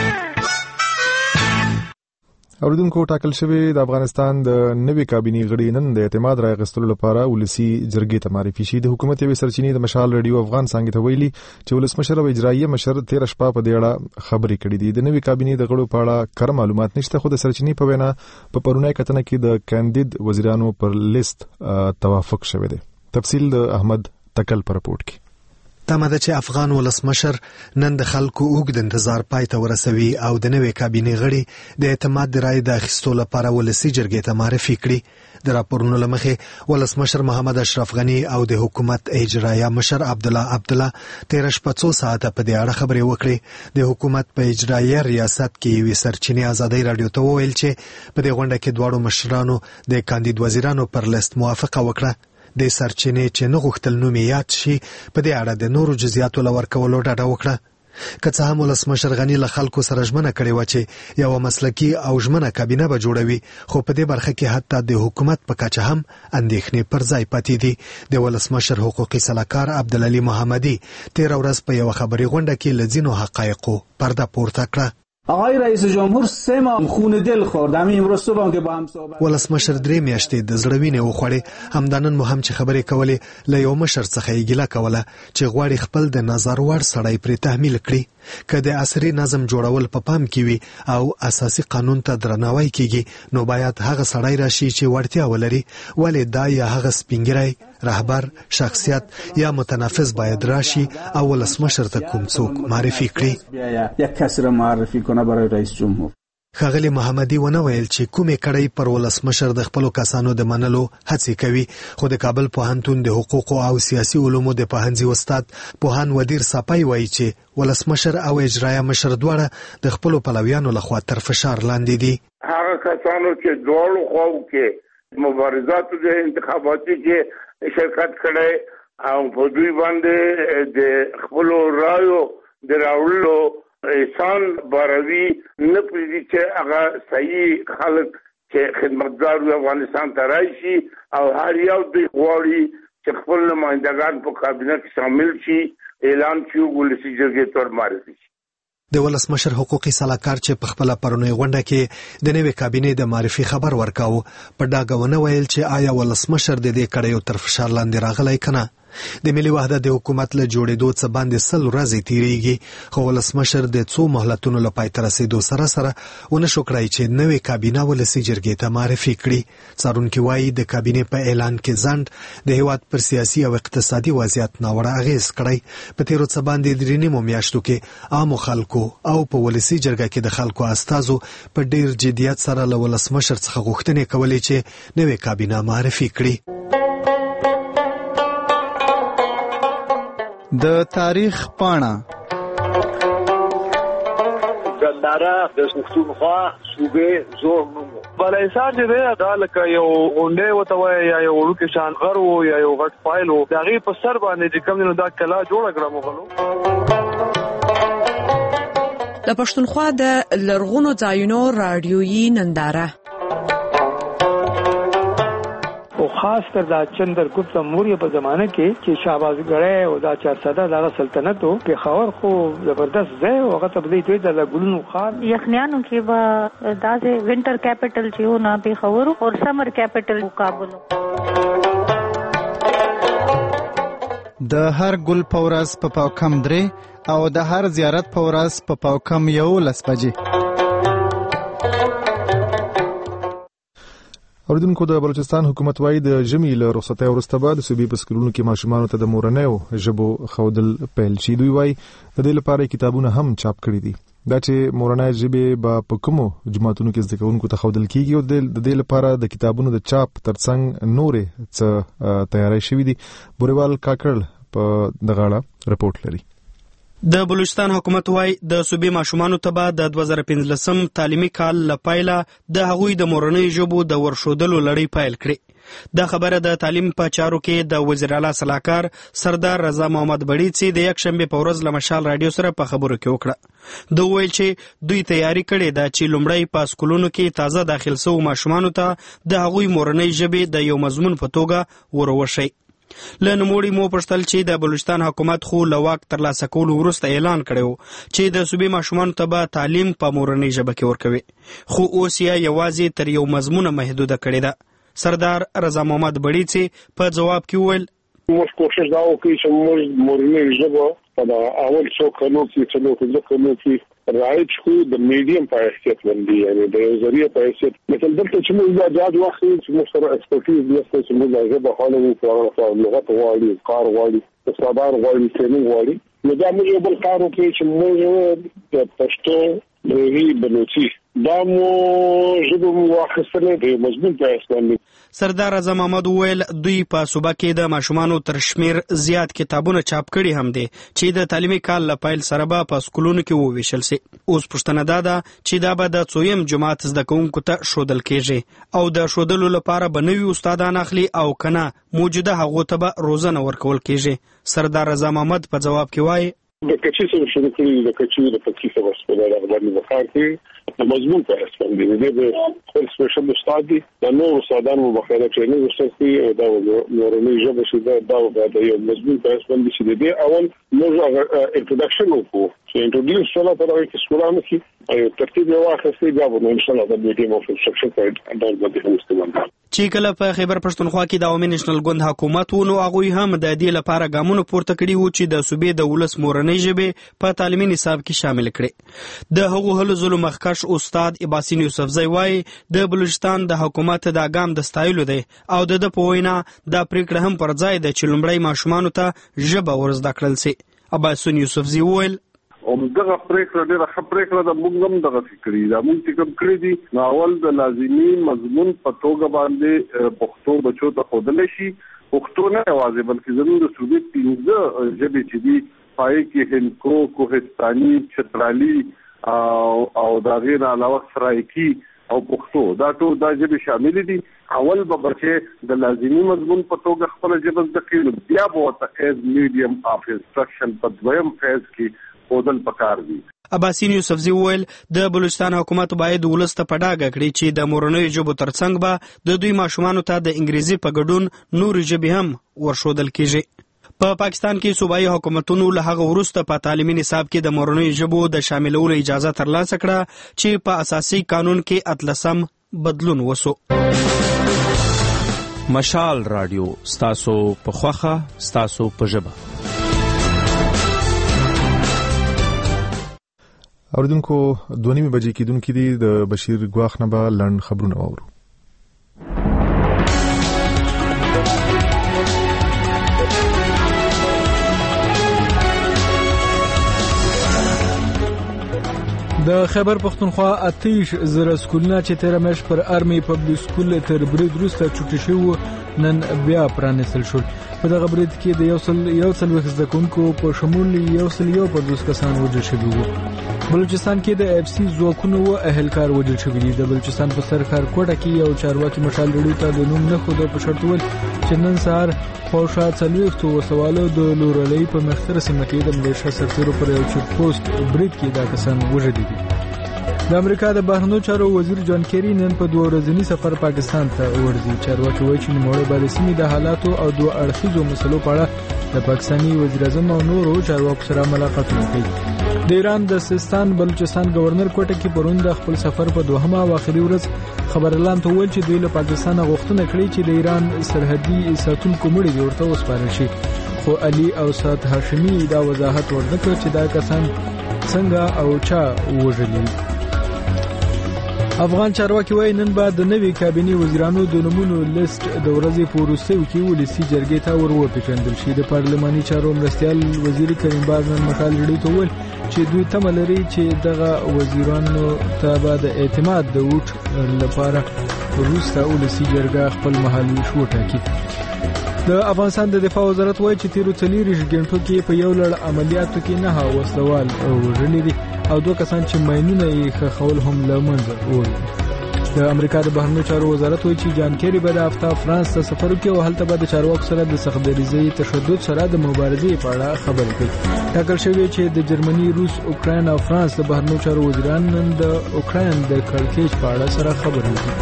اوریدونکو ټاکل شوی د افغانستان د نوي کابینې غړي نن د اعتماد رای غوښتلو لپاره ولسی جرګې ته معرفي شي. د حکومت یوې سرچینې د مشال رادیو افغان څنګه ته ویلي چې ولسمشر او اجرایي مشر تیر شپه په دې اړه خبرې کړې دي. د نوي کابینې د غړو په اړه کار معلومات نشته، خو د سرچینې په وینا په پرونی کتنه کې د کاندید وزیرانو پر لیست توافق شوی دی. تفصیل د احمد تکل پر رپورټ کې. تمه ده چې افغان ولسمشر نن د خلکو اوږد انتظار پای ته ورسوي او د نوې کابینې غړي د اعتماد د رای د اخیستو لپاره ولسي جرګې ته معرفي کړي. د راپورونو له مخې ولسمشر محمد اشرف غني او د حکومت اجرایه مشر عبدالله عبدالله تیر شپه څو ساعته په دې اړه خبرې وکړې. د حکومت په اجرایه ریاست کې یوې سرچینې ازادۍ راډیو ته وویل چې په دې غونډه کې دواړو مشرانو د کاندید وزیرانو پر لیست موافقه وکړه. د سرچینې چې نه غوښتل نوم یاد شي په دې اړه د نورو جزئیاتو لور کولو ډاډه وکړه. که څه هم ولسمشر غني له خلکو سره ژمنه کړې وه چې یوه مسلکي او ژمنه کابینه به جوړوي، خو په دې برخه کې حتی د حکومت په کچه هم اندېښنې پر ځای پاتې دي. د ولسمشر حقوقي سلاکار عبدالعلي محمدي تېره ورځ په یوه خبري غونډه کې له ځینو حقایقو پرده پورته کړه. آقای رئیس جمهور سه ماه خون دل خورد. همین امروز صبح که با هم صحبت ولسمشر درې میاشتې د زړه وینې وخوړې. همدانن مو هم چې خبرې کولې له یو مشر څخه یې ګیله کوله چې غواړي خپل د نظر وړ سړی پرې تحمیل کړي. که د عصري نظم جوړول په پام کې وي او اساسي قانون ته درناوی کیږي نو باید هغه سړی راشي چې وړتیا ولري. ولې دا یا هغه سپینګری رهبر شخصیت یا متنفذ باید راشي او ولسمشر ته کوم څوک معرفي کړي. یک کس را معرفی کنه برای رئیس جمهور. ښاغلي محمدي ونه ویل چې کومې کړۍ پر ولسمشر د خپلو کسانو د منلو هڅې کوي، خو د کابل پوهنتون د حقوقو او سیاسي علومو د پوهنځي استاد پوهان ودیر صفای وایي چې ولسمشر او اجرایه مشر دواړه د خپلو پلویانو لخوا تر فشار لاندې دي. هغه کسانو چې دواړو خواو کې مبارزاتو د انتخاباتي کې شرکت کړی او په دوی باندې د خپلو رایو د راوړلو احسان باروي نه پریږدي چې هغه صحیح خلک چې خدمتګار وي افغانستان ته راشي او هر یو دوی غواړي چې خپل نمایندګان په کابینه کې شامل شي، اعلان شي، ولسي جرګې ته معرفي شي. د ولسمشر حقوقي سلاکار چې په خپل پرونی غونډه کې د نوې کابینې د معرفي خبر ورکاو په ډاګه ونه ویل چې آیا ولسمشر د دې کړیو تر فشار لاندې راغلی کنه. د ملي وحدت د حکومت له جوړېدو څخه باندې سل ورځې تیریږي خو ولسمشر د څو مهلتونو له پای ته رسېدو سره سره ونه شو کړای چې نوې کابینه ولسي جرګې ته معرفي کړي. څارونکي وایي د کابینې په اعلان کې ځنډ د هیواد پر سیاسي او اقتصادي وضعیت ناوړه اغېز کړی. په تیرو څه باندې درې نیمو میاشتو کې عامو خلکو او په ولسي جرګه کې د خلکو استازو په ډیر جدیت سره له ولسمشر څخه غوښتنې کولې چې نوې کابینه معرفي کړي. د تاریخ پاڼه ګنداره د پښتونخوا صوبې زور نومو بلایسان چې دی دا لکه یو غونډې وته وایي یا یو وړوکی شان غر و یا یو غټ فایل و د هغې په سر باندې چې کوم دی نو دا کلا جوړه کړه مغلو. د پښتونخوا د لرغونو ځایونو راډیویي ننداره او خاص کر دا چندرګپت موریه په زمانه کې چې شهبازګړی او دا چارسده دغه سلطنت او پېښور خو زبردست ځای او هغه ته بدی دوی د ګلونو خار یخنیانو کې به داسې وینټر کیپټل چې و نه پېښور او سمر کیپټل کابل. د هر ګل په ورځ په پاوکم درې او د هر زیارت په ورځ په پاوکم یولس بجې. اوریدونکو د بلوچستان حکومت وايي د ژمي له رخصتۍ وروسته به د صوبې په سکولونو کې ماشومانو ته د مورنیو ژبو ښودل پیل شي. دوی وايي د دې لپاره کتابونه هم چاپ کړي دي. دا چې مورنۍ ژبې به په کومو جماعتونو کې زده کوونکو ته ښودل کیږي او د دې لپاره د کتابونو د چاپ ترڅنګ نورې څه تیاری شوي دي. بوریوال کاکړ په دغه اړه رپورټ لري. د بلوچستان حکومت وايي د صوبې ماشومانو ته به د دوه زره پنځلسم تعلیمي کال له پیله د هغوی د مورنۍ ژبو د ورښودلو لړۍ پیل کړي. دا خبره د تعلیم په چارو کې د وزیر اعلی سلاکار سردار رضا محمد بړیڅ د یکشنبه په ورځ له مشال رادیو سره په خبرو کې وکړه. دوی ویل چې دوی تیاری کړې ده چې لومړی په سکولونو کې تازه داخل شوو ماشومانو ته د هغوی مورنۍ ژبې د یو مضمون په توګه وروښيي. له نوموړي مو پوښتل چې د بلوچستان حکومت خو له واک ترلاسه کولو وروسته اعلان کړی و چې د صوبې ماشومانو ته به تعلیم په مورنۍ ژبه کې ورکوي، خو اوس یې یوازې تر یو مضمونه محدوده کړې ده. سردار رضا محمد بړیڅ په جواب کې وویل موږ کوشش دا وکړو چې موږ مورنۍ ژبه په اول څو کلونو کې څلور کلونو کلونو کې رایج کو د میډیم په حیثیت باندې یعنی د یو ذریعہ په حیثیت مثلا دلته چې موږ دا جاج واخلو چې موږ سره ایکسپرټیز نشته چې موږ ژبه حالو په لغت غواړي کار غواړي استادان غواړي ټریننګ غواړي نو دا موږ یو بل کار وکړو چې موږ د پښتو لوی بلوچي دا مو ژبه مو واخیستلې د مضمون په حیثیت باندې. سردار رضا محمد وویل دوی په صوبه کې د ماشومانو تر شمیر زیات کتابونه چاپ کړي هم دي چې د تعلیمي کال له پیل سره به په سکولونو کې وویشل سي. اوس پوښتنه دا ده چې دا به د څویم جماعت زده کوونکو ته ښودل کېږي او د ښودلو لپاره به نوي استادان اخلي او کنه موجوده هغو ته به روزنه ورکول کېږي. سردار رضا محمد په جواب کې وایي د کچې سره شروع کړی د کچې د پکې سره سپورټ د باندې وکړ کې د مضمون په اساس باندې د خپل سپیشل استاد دي د نور استادانو مخاله ټریننګ ورسوي او دا نورني ژبه چې دا د یو مضمون په اساس باندې چې د اول موږ انټروډکشن وکړو چې انټروډیوس سره په دغه کې سکولانو کې او ترتیب یو واخستې دا به ان شاء الله د میډیم اف انسټرکشن په اډر باندې هم استعمال کړو. چې کله په خیبر پښتونخوا کې د عوامي نېشنل ګوند حکومت ونو هغوی هم د دې لپاره ګامونه پورته کړي وو چې د صوبې د ولس مورنۍ ژبې په تعلیمي نصاب کې شامل کړي. د هغو هلو ځلو مخکښ استاد اباسین یوسفزی وایي د بلوچستان د حکومت دا ګام د ستایلو دی او د ده په وینا دا پریکړه هم پر ځای ده چې لومړی ماشومانو ته ژبه ور زده کړل سي. اباسین یوسفزی وویل همدغه پریکړه ډېره ښه پریکړه ده. موږ هم دغسې کړي دا موږ چې کوم کړي دي نو اول د لازمي مضمون په توګه باندې پښتو بچو ته ښودلی شي. پښتو نه یوازې بلکې زموږ د صوبې پنځه ژبې چې دي پای کې هندکو، کوهستاني، چترالي او د هغې نه علاوه سرایکي او پښتو دا ټول دا ژبې شاملې دي. اول به بچې د لازمي مضمون په توګه خپله ژبه زده کړي نو بیا به ورته ایز میډیم اف انسټرکشن په دویم فیز کې ښودل پکار دي. اباسین یوسفزی وویل د بلوچستان حکومت باید ولس ته په ډاګه کړي چې د مورنیو ژبو ترڅنګ به د دوی ماشومانو ته د انګریزي په ګډون نورې ژبې هم ورښودل کېږي. په پاکستان کې صوبایي حکومتونو له هغه وروسته په تعلیمي نصاب کې د مورنیو ژبو د شاملولو اجازه ترلاسه کړه چې په اساسي قانون کې اتلسم بدلون وسو. مشال رادیو ستاسو په خوخه ستاسو په ژبه. اوریدونکو دوه نیمې بجې کېدونکې دي. د بشیر ګواخ نه به لنډ خبرونه واورو. د خیبر پختونخوا اتیش زره سکولونه چې تیر مېش پر ارمي پبلک سکول تر برید وروسته چوټي شو نن بیا پرانیستل شول. په دغه برید کې د یو سل یو سل وخت زده کوونکو په شمول یو سل یو پنځوس کسان وژل شوي وو. بلوچستان کې د اف سی ځواکونو و اهلکار وژل شوي دي. د بلوچستان په سرکار کوټه کې یو چارواکي مشال لړۍ ته د نوم نه خوده په شرط ول چې نن سهار خوشا څلوېښتو وسوالو د لورلۍ په مختره سیمه کې د ملیشیا سرتیرو پر یو چیک پوسټ برید کې دا کسان وژل دي. د امریکا د بهرنیو چارو وزیر جان کیری نن په دوه ورځني سفر پاکستان ته ورځي. چارواکي وایي چې نوموړی به د سیمې د حالاتو او دوه اړخیزو مسلو په اړه د پاکستاني وزیر اعظم او نورو چارواکو سره ملاقاتونه کوي. د ایران د سیستان بلوچستان گورنر کوټه کې پرون د خپل سفر په دوهمه او اخري ورځ خبرلان ته ویل چې دوی له پاکستان غوښتنه کړې چې د ایران سرحدي ساتونکو مړي ورته وسپارل شي. خو علي او سات هاشمي دا وضاحت ورنکړ چې دا کسان څنګه او چا وژلي. افغان چارواکي وایي نن بعد د نوي کابینې وزیرانو د نومونو لیست د ورځې په وروستیو کې ولسي جرګې ته ور وپېژندل شي. د پارلماني چارو مرستیال وزیر کریم باز نن مشال لړۍ ته وویل چې دوی تمه لري چې دغه وزیرانو ته به د اعتماد د ووټ لپاره وروسته ولسي جرګه خپل مهالویش وټاکي. د افغانستان د دفاع وزارت وایي چې تیرو څلوېښت غنټو کې په یو لړ عملیاتو کې نه وسلوال وژلي دي او دوه کسان چې ماینونه یې ښخول هم له منځه وړي. د امریکا د بهرنیو چارو وزارت وایي چې جان کیری به د هفته فرانس ته سفر وکړي او هلته به د چارواکو سره د سخت دریځۍ تشدد سره د مبارزې په اړه خبرې کوي. ټاکل شوی چې د جرمني، روس، اوکراین او فرانس د بهرنیو چارو وزیران نن د اوکراین د کړکېچ په اړه سره خبرې وکړي.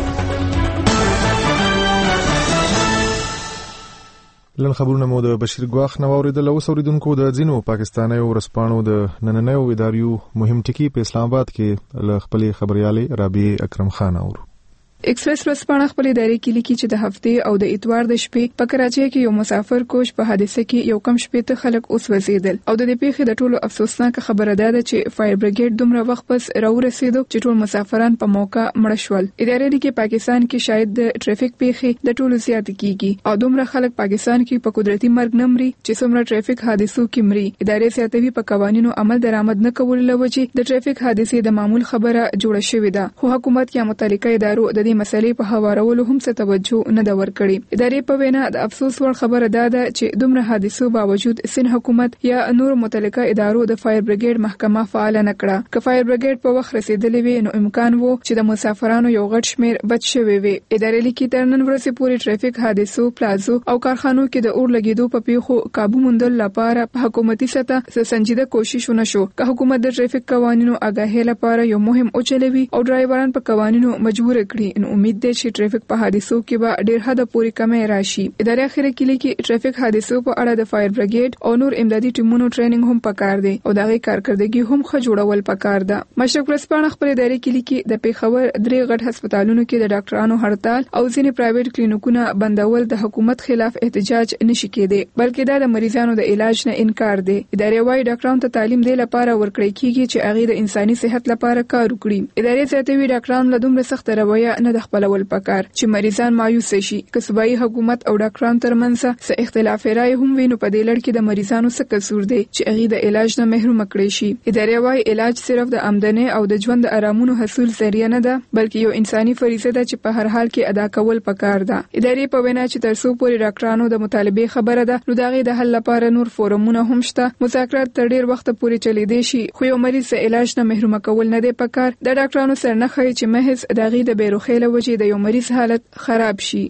لن خبرونه مو د بشیر ګواخ نو اوریدل. اوس اوریدونکو د ځینو پاکستانیو ورسپانو د نننیو اداریو مهم ټکی په اسلام آباد کې ل خپل خبريالي رابعه اکرم خان اورو. ایکسپریس ورځپاڼه خپل ادارې کې لیکي چې د هفته او د اتوار د شپې په کراچۍ کې یو مسافر کوچ په حادثه کې یو کم شپې ته خلک اوس وزیدل او د دې پیښې د ټولو افسوسناک خبره ده چې فایر بریګیډ دومره وخت پس راورسېدو چې ټول مسافران په موقع مړ شول. ادارې لیکي پاکستان کې شاید د ټریفیک پیښې د ټولو زیات کیږي او دومره خلک پاکستان کې په قدرتي مرګ نمرې چې څومره ټریفیک حادثو کې مري. ادارې سیاتوي په قوانینو عمل درآمد نه کول لوجه د ټریفیک حادثې د معمول خبره جوړه شوې ده. خو حکومت یا متعلقه ادارو د دې مسلې په هوارولو هم څه توجه نه دا ورکړي. ادارې په وینا د افسوس ور خبره ده چې دومره حادثو باوجود سین حکومت یا نور متعلقه ادارو د فایر بریګیډ محکمه فعال نه کړه. که فایر بریګیډ په وخت رسیدلې وي نو امکان وو چې د مسافرانو یو غټ شمیر بچ شوي وي. ادارې لیکي تر نن ورځې پورې ټریفیک حادثو، پلازو او کارخانو کې د اور لګیدو په پیښو قابو موندل لپاره په حکومتي سطح سنجیده کوشش ونشو. که حکومت د ټریفیک قوانینو آگاهی لپاره یو مهم او چلوي او ډرایوران په قوانینو مجبور کړي نو امید ده چې ټریفیک په حادثو کې به ډېر حد پورې کمی راشي. ادارې اخیره کې لیکي ټریفیک حادثو په اړه د فایر بریګیډ او نور امدادي ټیمونو ټریننګ هم پکار دی او دغه کارکړدګي هم ښه جوړول پکار ده. مشرق ورځپاڼه خپل ادارې کې لیکي د پیښور درې غټ هسپتالونو کې د ډاکټرانو هړتال او ځینې پرایویټ کلینیکونه بندول د حکومت خلاف احتجاج نشي کېدی بلکې دا د مریضانو د علاج نه انکار دی. ادارې وايي ډاکټرانو ته تعلیم دی لپاره ورکړی کیږي چې هغه د انساني صحت لپاره کار وکړي. ادارې زیاتوي ډاکټرانو له دومره سخت رویه نه د خپلول پکار چې مریضان مایوس شي. که صوبایي حکومت او ډاکټرانو ترمنځ څه اختلاف رائے هم وینو په دې لړ کې د مریضانو څه قصور دی چې هغه د علاج نه محروم کړي شي. ادارې وايي علاج صرف د آمدنی او د ژوند د آرامونو حصول ذریعہ نه ده بلکې یو انساني فریضه ده چې په هر حال کې ادا کول پکار ده. ادارې په وینا چې تر څو پورې ډاکټرانو د مطالبه خبره ده نو دغه د حل لپاره نور فورمونه هم شته. مذاکرات تر ډیر وخت پورې چلیدي شي خو یو مریض د علاج نه محروم کول نه دی پکار. د ډاکټرانو سره نه خي چې محض دغه د بیروخیله وجې د یو مریض حالت خراب شي.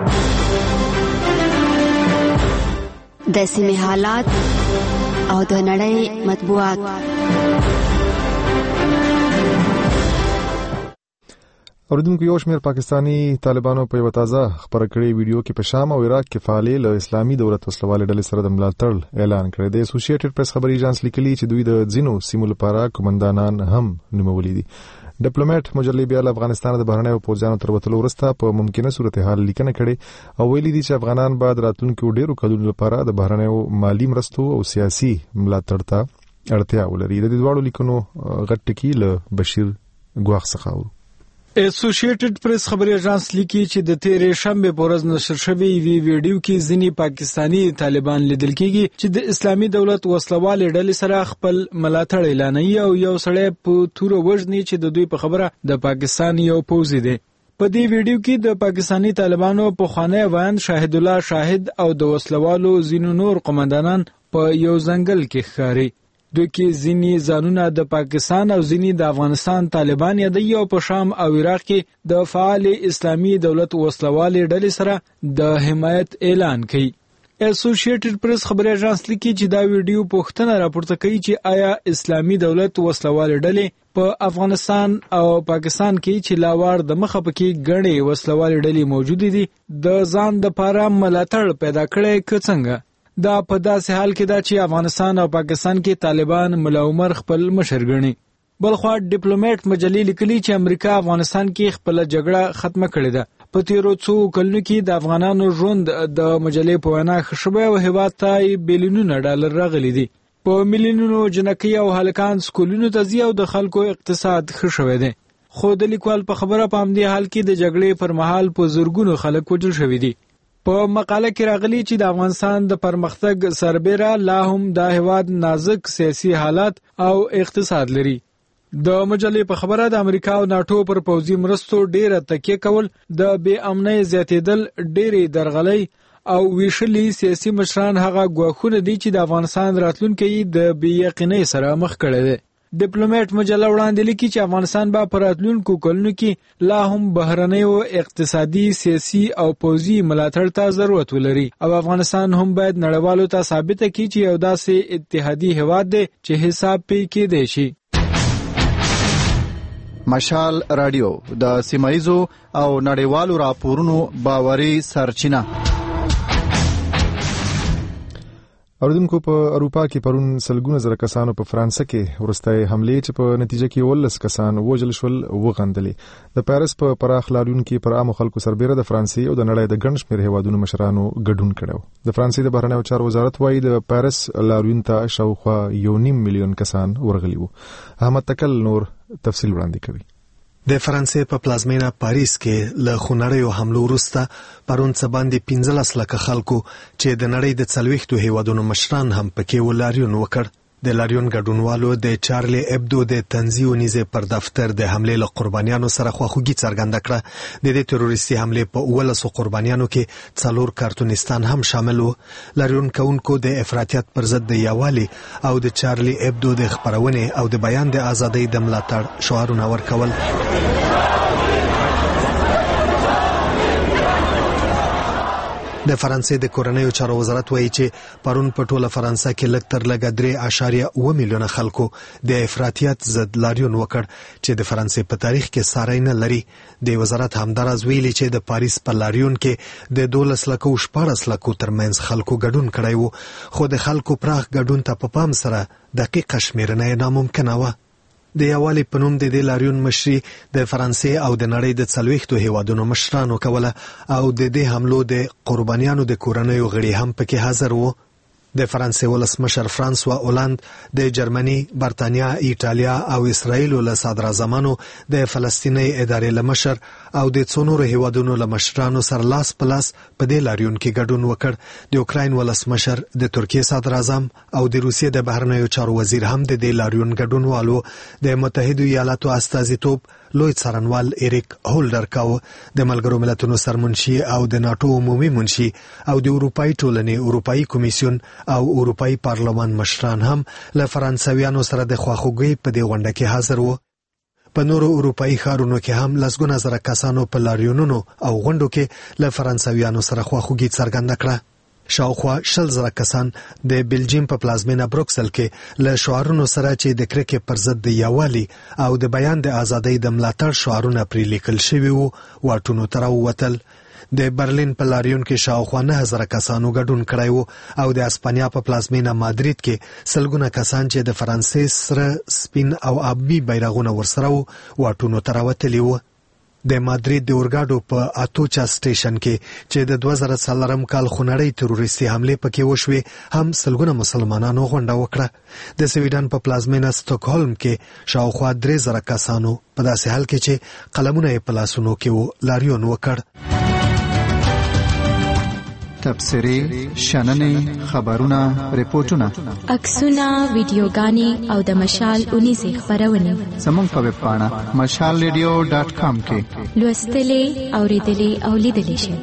د سیمې حالات او د نړۍ مطبوعات. اوریدونکو یو شمېر پاکستانی طالبانو په یو تازه خبره کړې ویډیو کې په شام او عراق کې فعالې له اسلامي دولت وسلوالې ډلې سره د ملاتړ اعلان کړی دی. اسوسییټډ پریس خبري ایجنس لیکلي چې دوی د ځینو سیمو لپاره کمانډانان هم نومولي دي. ډیپلوماټ مجلې بیا له افغانستان د بهرنیو پوځیانو تر وتلو وروسته په ممکنه صورتحال لیکنه کړې او ویلي دي چې افغانان به د راتلونکو ډیرو کلونو لپاره د بهرنیو مالی مرستو او سیاسي ملاتړ ته اړتیا ولري. د دې دواړو لیکنو غټ ټکی له بشیر ګواخ څخه و. اسوسییټډ پریس خبري اژانس لیکي چې د تیرې شنبه په ورځ نشر شوی وی ویډیو کې ځینی پاکستانی طالبان لیدل کیږي چې د اسلامي دولت وسلوال ډلې سره خپل ملاتړ اعلانوي او یو سړی په تور وژني چې د دوی په خبره د پاکستان یو پوځي دی. په دې ویډیو کې د پاکستانی طالبانو په خانه وان شاهد الله شاهد او د وسلوالو زینو نور قومندانان په یو ځنګل کې ښکاري. دوی کې ځینی ځانونه د پاکستان او ځینی د افغانستان طالبان یادوي او په شام او عراق کې د فعال اسلامي دولت وسلوالې ډلې سره د حمایت اعلان کوي. اسوسییټډ پریس خبري اژانس لیکي چې دا ویډیو پوښتنه راپورته کوي چې آیا اسلامي دولت وسلوالې ډلې په افغانستان او پاکستان کې چې لاوار د مخه پکې ګڼې وسلوالې ډلې موجود دي د ځان د پاره ملاتړ پیدا کړي که څنګه. دا په داسې حال کې دا چې افغانستان او پاکستان کې طالبان ملا عمر خپل مشر ګڼي. بلخوا ډیپلوماټ مجلې لیکلي چې امریکا افغانستان کې خپل جګړه ختمه کړې ده. په تیرو څو کلونو کې د افغانانو ژوند د مجلې په وینا ښه شوی او هېواد ته بیلیونونه ډالر راغلي دي. په میلیونونو جنکۍ او هلکان سکولونو ته ځي او د خلکو اقتصاد ښه شوی دی. خو د لیکوال په خبره په همدې حال کې د جګړې پر مهال په زرګونو خلک وژل شوي دي. په مقاله کې راغلي چې د افغانستان د پرمختګ سربېره لا هم د هېواد نازک سیاسي حالات او اقتصاد لري. د مجلې په خبره د امریکا او ناتو پر پوځي مرستو ډیره تکیه کول د بې امنۍ زیاتېدل ډېرې درغلۍ او ویشلي سیاسي مشران هغه ګواښونه دي چې د افغانستان راتلونکی د بې یقینۍ سره مخ کړی دی. ډیپلوماټ مجله وړاندې لیکي چې افغانستان به په راتلونکو کلونو کې لا هم بهرنیو اقتصادي سیاسي او پوځي ملاتړ ته ضرورت ولري او افغانستان هم باید نړیوالو ته ثابته کړي چې یو داسې اتحادي هیواد دی چې حساب پې کېدی شي. مشال رادیو د سیمایزو او نړیوالو راپورونو باوري سرچینه. اوردونکو په اروپا کې پرون سلګونه زره کسانو په فرانسه کې ورستۍ حملې چې په نتیجه کې ولس کسان وژل شول وغندلې. د پاریس په پراخ لاریون کې پر عامو خلکو سربېره د فرانسې او د نړۍ د ګڼ شمېر هیوادونو مشرانو ګډون کړو. د فرانسې د بهرنیو چارو وزارت وايي د پاریس لاریون ته شاوخوا یو نیم میلیون کسان ورغلي وو. احمد تکل نور تفصیل وړاندې کوي. د فرانسې په پلازمینه پاریس کې له خونړیو حملو وروسته پرون څه باندې پنځلس لکه خلکو چې د نړۍ د څلوېښتو هیوادونو مشران هم پکې ولاریون وکړ. د لاریون ګډونوالو د چارلی ابدو د تنزیو نیزه پر دفتر د حملې له قربانیانو سره خواخوږي څرګنده کړه. د دې تروریستي حملې په اولسو قربانیانو کې څلور کارتونستان هم شامل وو. لاریون کوونکو د افراطیت پر ضد د یووالي او د چارلی ابدو د خپرونې او د بیان د ازادۍ د ملاتړ شعارونه ورکول. د فرانسې د کورنیو چارو وزارت وایي چې پرون په ټوله فرانسه کې لږ تر لږه درې اعشاریه اوه میلیونه خلکو د افراطیت ضد لاریون وکړ چې د فرانسې په تاریخ کې ساری نه لري. د وزارت همداراز ویلي چې د پاریس په لاریون کې د دولس لکو شپاړس لکو ترمنځ خلکو ګډون کړی وو، خو د خلکو پراخ ګډون ته په پام سره دقیقه شمیرنه ناممکنه وه. د یووالي په نوم د دې لاریون مشري د فرانسې او د نړۍ د څلوېښتو هیوادونو مشرانو کوله او د دې حملو د قربانیانو د کورنیو غړي هم پکې حاضر وو. د فرانسې ولسمشر فرانسوا اولند، د جرمني، برتانیا، ایټالیا او اسرائیل له صدراعظمانو، د فلسطیني ادارې له مشر او د څو نورو هیوادونو له مشرانو سره لاس په لاس په دې لاریون کې ګډون وکړ. د اوکراین ولسمشر، د ترکیې صدراعظم او د روسیې د بهرنیو چارو وزیر هم د دې لاریون ګډونوالو. د متحده ایالاتو استازیتوب لوی څارنوال ایریک هولډر کاوه. د ملګرو ملتونو سرمنشي او د ناتو عمومي منشي او د اروپאי ټولنې اروپאי کمیسیون او اروپאי پارلمان مشران هم له فرانسویانو سره د خواخوږۍ په دې غونډه کې حاضر وو. په نورو اروپאי ښارونو کې هم لسګونه زره کسانو په لاریونونو او غونډو کې له فرانسویانو سره خواخوږي څرګنده کړه. شاوخوا شل زره کسان د بلجیم په پلازمینه بروکسل کې له شعارونو سره چې د کرکې پر ضد د یووالي او د بیان د ازادۍ د ملاتړ شعارونه پرې لیکل شوي وو واټونو ته راووتل. د برلین په لاریون کې شاوخوا نه هزاره کسانو ګډون کړی وو او د اسپانیا په پلازمینه مادرید کې سلګونه کسان چې د فرانسې سره سپین او آبي بیرغونه ورسره وو واټونو ته راوتلي وو. د مادرید د اورګاډو په اتوچا سټیشن کې چې د دوه زره څلورم کال خونړۍ تروریستي حملې پکې وشوې هم سلګونه مسلمانانو غونډه وکړه. د سویډن په پلازمینه سټاکهولم کې شاوخوا درې زره کسانو په داسې حال کې چې قلمونه یې په لاسونو کې وو لاریون وکړ. تبصرې، شننې، خبرونه، ریپورتونه، عکسونه، ویډیوګانې او د مشال اونیزې خپرونې زموږ په ویب پاڼه مشال ریډیو ډاټ کام کې لوستلې، اورېدلې او لیدلې شئ.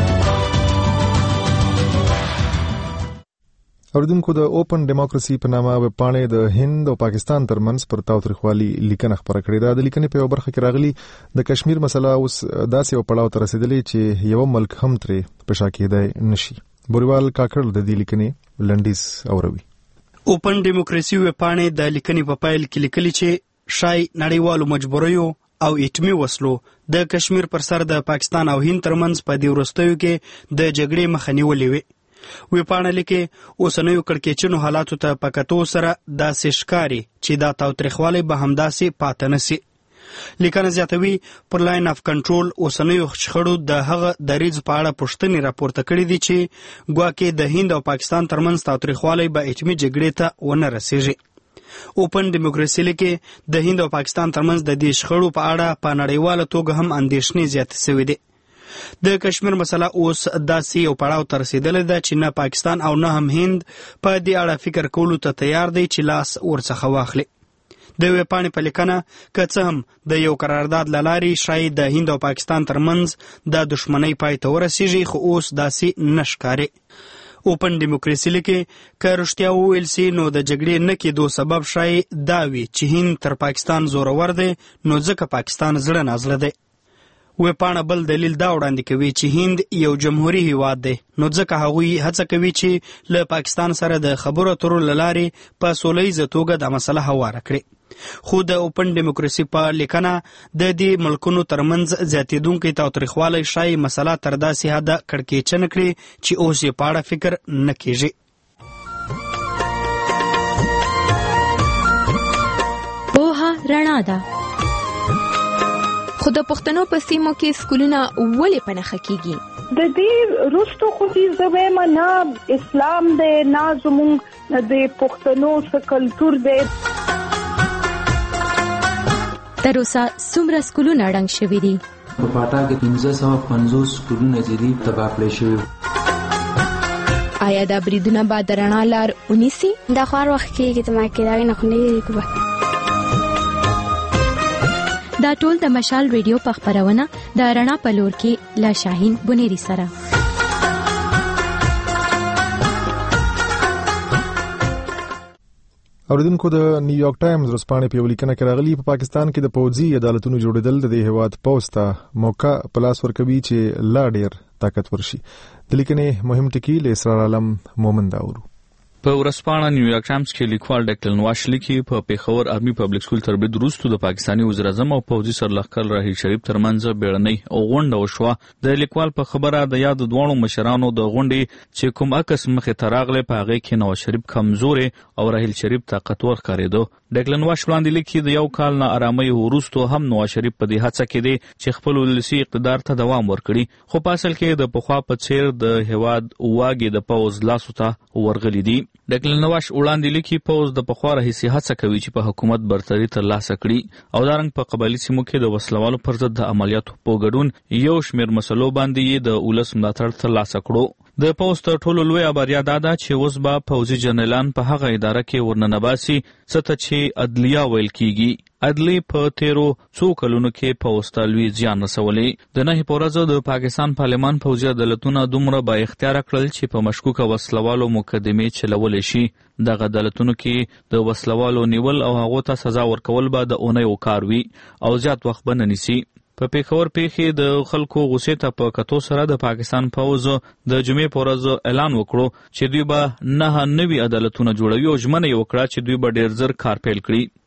اوریدونکو د اوپن ډیموکراسي په نامه ویب پاڼې د هند او پاکستان ترمنځ پر تاوتریخوالي لیکنه خپره کړې ده. د لیکنې په یو برخه کې راغلي د کشمیر مسله اوس داسې یو پړاو ته رسیدلې چې یو ملک هم ترې په شا کېدای نشي. بوریوال کاکړ د دې لیکنې لنډیز اوروي. اوپن ډیموکراسي ویب پاڼې د لیکنې په پایل کې لیکلي چې شای نړیوالو مجبوریو او اټومي وسلو د کشمیر پر سر د پاکستان او هند ترمنځ په دې وروستیو کې د جګړې مخه نیولې وي. وی پاڼه لیکي اوسنیو کړکېچنو حالاتو ته په کتو سره داسې ښکاري چې دا تاوتریخوالی به همداسې پاته نسي. لیکنه زیاتوي پر لاین اف کنټرول اوسنیو شخړو د هغه دریځ په اړه پوښتنې راپورته کړي دي چې ګواکې د هند او پاکستان ترمنځ تاوتریخوالی به اټومي جګړې ته ونه رسیږي. اوپن ډیموکراسي لیکي د هند او پاکستان ترمنځ د دې شخړو په اړه په نړیواله توګه هم اندېښنې زیاتې شوې دي. د کشمیر مسله اوس داسې یو پړاو ته رسیدلې ده چې نه پاکستان او نه هم هند په دې اړه فکر کولو ته تیار دی چې لاس ورڅخه واخلي. د ویب پاڼې په لیکنه که څه هم د یو قرارداد له لارې شاید د هند او پاکستان ترمنځ د دښمنۍ پای ته ورسیږي، خو اوس داسې نه ښکاري. اوپن ډیموکراسي لیکي که رښتیا وویل سي نو د جګړې نه کېدو سبب شاید دا وي چې هند تر پاکستان زورور دی، نو ځکه پاکستان زړه نازړه دی. وی پاڼه بل دلیل دا وړاندې کوي چې هند یو جمهوریت هیواد دی، نو ځکه هغوی هڅه کوي چې له پاکستان سره د خبرو اترو له لارې په سوله ییزه توګه دا مسله هواره کړي. خو د اوپن ډیموکراسي په لیکنه د دې ملکونو ترمنځ زیاتېدونکی تاوتریخوالی ښایي مسله تر داسې حده کړکېچنه کړي چې اوس یې په اړه فکر نه کېږي. پوهه رڼا ده. خو د پښتنو په سیمو کې سکولونه ولې په نښه کېږي؟ د دې وروستو خو چې زه وایم نه اسلام دی نه زموږ د پښتنو څه کلتور دی. تر اوسه څومره سکولونه ړنګ شوي دي؟ په پاټا کې پنځه سوه پنځوس سکولونه چې دي تباه کړای شوي. آیا دا بریدونه به د رڼا لار ونیسي؟ دا خو هر وخت کېږي ته ما کې دا نه خو نه کېږي. دا ټول د مشال ریډیو په خپرونه د رڼا په لور کې لا شاهین بنيري سره. اوریدونکو د نیویارک ټایمز ورځپاڼې په یو لیکنه کې راغلي په پاکستان کې د پوځي عدالتونو جوړېدل د دې هیواد پوځ ته موقع په لاس ورکوي چې لا ډېر طاقتور شي. د لیکنې مهم ټکي له اسرار عالم مومن داورو. په ورځپاڼه نیویارک ټایمز کې لیکوال ډاکټر نواش لیکي په پیښور آرمي پبلک سکول تر برید وروسته د پاکستاني وزیر اعظم او پوځي سرلښکر راهیل شریف ترمنځ بیړنۍ غونډه وشوه. د لیکوال په خبره د یاد دواړو مشرانو د غونډې چې کوم عکس مخې ته راغلی په هغې کې نواز شریف کمزوري او راهیل شریف طاقتور ښکارېده. ډاکټر نواش وړاندې لیکي د یو کال نه آرامۍ وروسته هم نواز شریف په دې هڅه کې دی چې خپل ولسي اقتدار ته دوام ورکړي، خو په اصل کې د پخوا په څیر د هیواد واګې د پوځ لاسو ته ورغلي دي. ډاکټر نواش وړاندې لیکي پوځ د پخوا راهیسې هڅه کوي چې په حکومت برتري ترلاسه کړي او دارنګ په قبایلي سیمو کې د وسلوالو پر ضد د عملیاتو په ګډون یو شمېر مسلو باندې یې د ولس ملاتړ ترلاسه کړو. د پوځ تر ټولو لویه بریا دا ده چې اوس به پوځي جنرالان په هغه اداره کې ورننباسي څه ته چې عدلیه ویل کېږي. عدلی په تیرو څو کلونو کې پوځ ته لوی زیان رسولی. د نهې په ورځ د پاکستان پارلمان پوځي عدالتونه دومره با اختیاره کړل چې په مشکوکه وسلوالو مقدمې چلولی شي. دغه عدالتونو کې د وسلوالو نیول او هغو ته سزا ورکول به د اونیو کار وي او زیات وخت به نه نیسي. په پیښور پیښې د خلکو غوسې ته په کتو سره د پاکستان پوځ د جمعې په ورځ اعلان وکړو چې دوی به نه نوي عدالتونه جوړوي او ژمنه یې وکړه چې دوی به ډېر زر کار پیل کړي.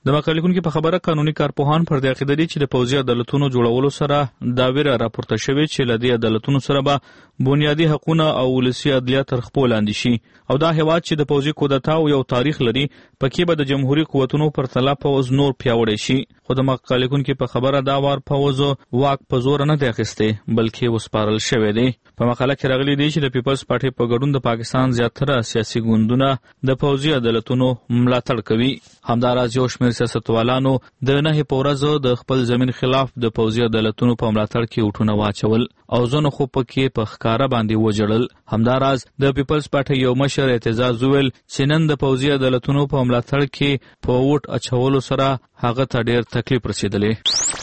د مقالې په خبره قانوني کارپوهان پر دې عقیده دي چې د پوځي عدالتونو جوړولو سره دا ویره راپورته شوې چې له دې عدالتونو سره به بنیادي حقوقونه او ولسي عدلیه تر خپل لاندې شي او دا هیواد چې د پوځي کودتا او یو تاریخ لري پکې به د جمهوریت قوتونو پر تله پوځ نور پیاوړی شي. خو د مقالې په خبره دا وار پوځ واک په زور نه دی اخیستی بلکې وسپارل شوی دی. په مقاله کې راغلي دی چې د پیپلز پارټي په ګډون د پاکستان زیاتره سیاسي ګوندونه د پوځي عدالتونو ملاتړ کوي. همداراز یو شمېر سیاستوالانو د نهې په ورځ د خپل زمین خلاف د پوځي عدالتونو په ملاتړ کې اوټونه واچول او ځنو خو پکې په ښکاره باندې وجړل. همداراز د پیپلز پارټي یو مشر اعتزاز وویل چې نن د پوځي عدالتونو په ملاتړ کې په ووټ اچولو سره هغه ته ډېر تکلیف رسېدلی.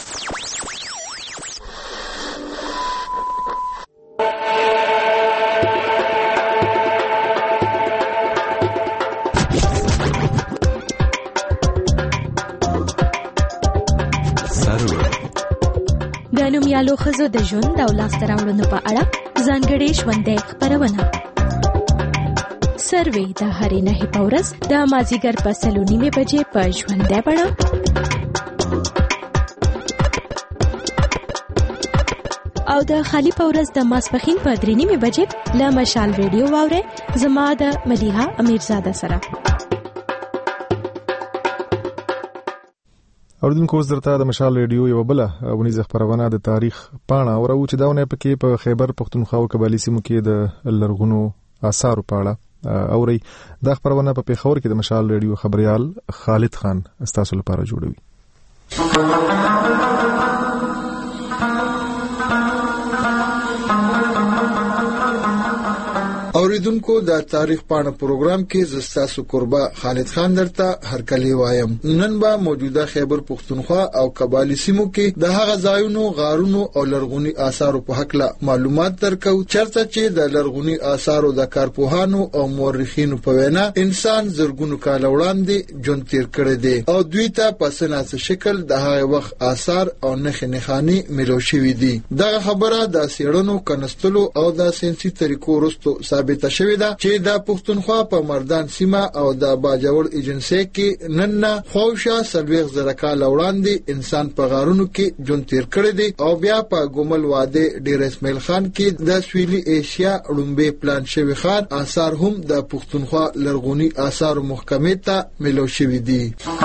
د نومیالو ښځو د ژوند او لاسته راوړنو په اړه ځانګړې ژوندۍ خپرونه سروې د هرې نهې په ورځ د مازدیګر په سلو نیمې بجې په ژوندۍ بڼه او د خالي په ورځ د ماسپښین په درې نیمې بجې له مشال ریډیو واورئ زما د ملیحه امیرزاده سره. اوردونکو اوس درته د مشال ریډیو یو بله ونیزه خپرونه د تاریخ پاڼه اورو چې دا ونه پکې په خیبر پښتونخوا او قبایلي سیمو کې د لرغونو آثارو په اړه اوري. دا خپرونه په پیښور کې د مشال ریډیو خبريال خالد خان استاسو لپاره جوړوي. اوریدونکو د تاریخ پاڼه پروګرام کې زستاسو قربا خالد خان درته هرکلی وایم. نن به موجوده خیبر پښتونخوا او قبایلی سیمو کې د هغه ځایونو غارونو او لرغونی آثارو په حق له معلومات درکو چرته چې د لرغونی آثارو د کارپوهانو او مورخینو په وینا انسان زرګونو کال وړاندې ژوند تیر کړی دی او دوی ته په سناسه شکل د هغه وخت آثار او نښې نښانې ملو شوي دي. دغه خبره د څېړنو کنستلو او د ساینسي طریقو وروسته ثابته شوې ده چې د پښتونخوا په مردان سیمه او د باجوړ ایجنسي کې نن نه خوشا سلويغ زره کال وړاندې انسان په غارونو کې ژوند تیر کړی دی او بیا په ګومل واده ډیر اسماعیل خان کې د سویلي ایشیا لومبه پلان شوی خار آثار هم د پښتونخوا لرغونی آثار محکمې ته ملو شوی دي.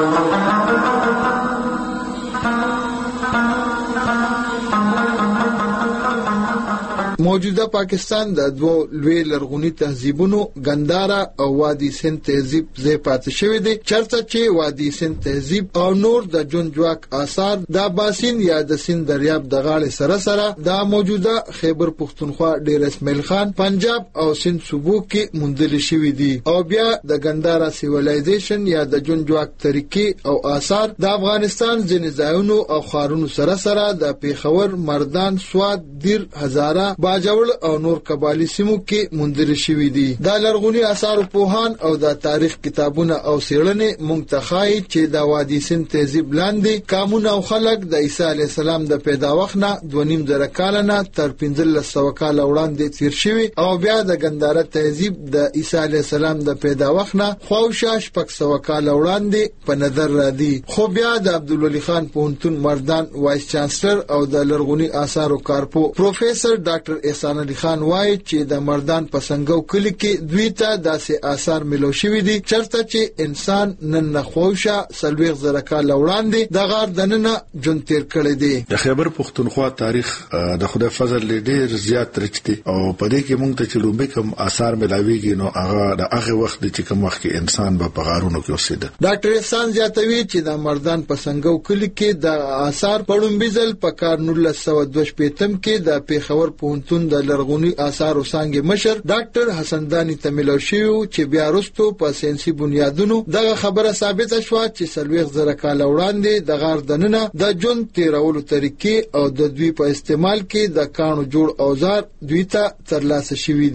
موجوده پاکستان د دوه لوی لرغونی تهذیبونو ګندارا او وادي سند تهذیب زې پاتې شوی دی چرته چې وادي سند تهذیب او نور د جون جواک آثار د باسین یا د سند دریاب د غاړې سره سره د موجوده خیبر پښتونخوا ډیر اسماعیل خان پنجاب او سند صوبو کې موندل شوی دي او بیا د ګندارا سیویلایزیشن یا د جون جواک طریقې او آثار د افغانستان ځینې ځایونو او ښارونو سره سره د پیښور مردان سواد دیر هزاره باجوړ او نور قبایلی سیمو کې موندل شوی دي. د لرغونی آثار پوهان او د تاریخ کتابونه او څېړنې مونږ ته ښایي چې د وادي سند تهذیب لاندې قومونه او خلک د عیسی علی السلام د پیدا وخت نه دوه نیم زره کال نه تر پنځلس سوه کال وړاندې تیر شوی او بیا د ګنداره تهذیب د عیسی علی السلام د پیدا وخت نه خوشا شپږ سوه کال وړاندې په نظر را دي. خو بیا د عبدالولي خان پوهنتون مردان وایس چانسلر او د لرغونی آثارو کارپو پروفیسور ډاکټر احسان علي خان وایي چې د مردان په سنگو کلی کې دوی ته داسې آثار ملو شوي دي چرته چې انسان نن نه خوشا سلويغ زره کال وړاندې د غار دننه ژوند تیر کړی دی. د خیبر پښتونخوا تاریخ د خدای فضل ډېر زیات رچتي او په دې کې مونږ ته چې لومبي کوم آثار ملاويږي نو هغه د هغه وخت چې کوم وخت کې انسان به په غارونو کې اوسېده. ډاکټر احسان زیاتوي چې د مردان په سنگو کلی کې د آثار په لومبیزل په کار نولس سوه دوه شپېتم کې د پیښور پوهنتون د لرغونی آثارو څنګه مشر ډاکټر حسن دانی تملو شیو چې بیا وروسته په ساينسي بنیادونو دغه خبره ثابته شوه چې سلويغ زره کال وړاندې د غار دننه د جون تیرولو طریقې او د دوی په استعمال کې د کانو جوړ اوزار دوی ته ترلاسه شوي دي.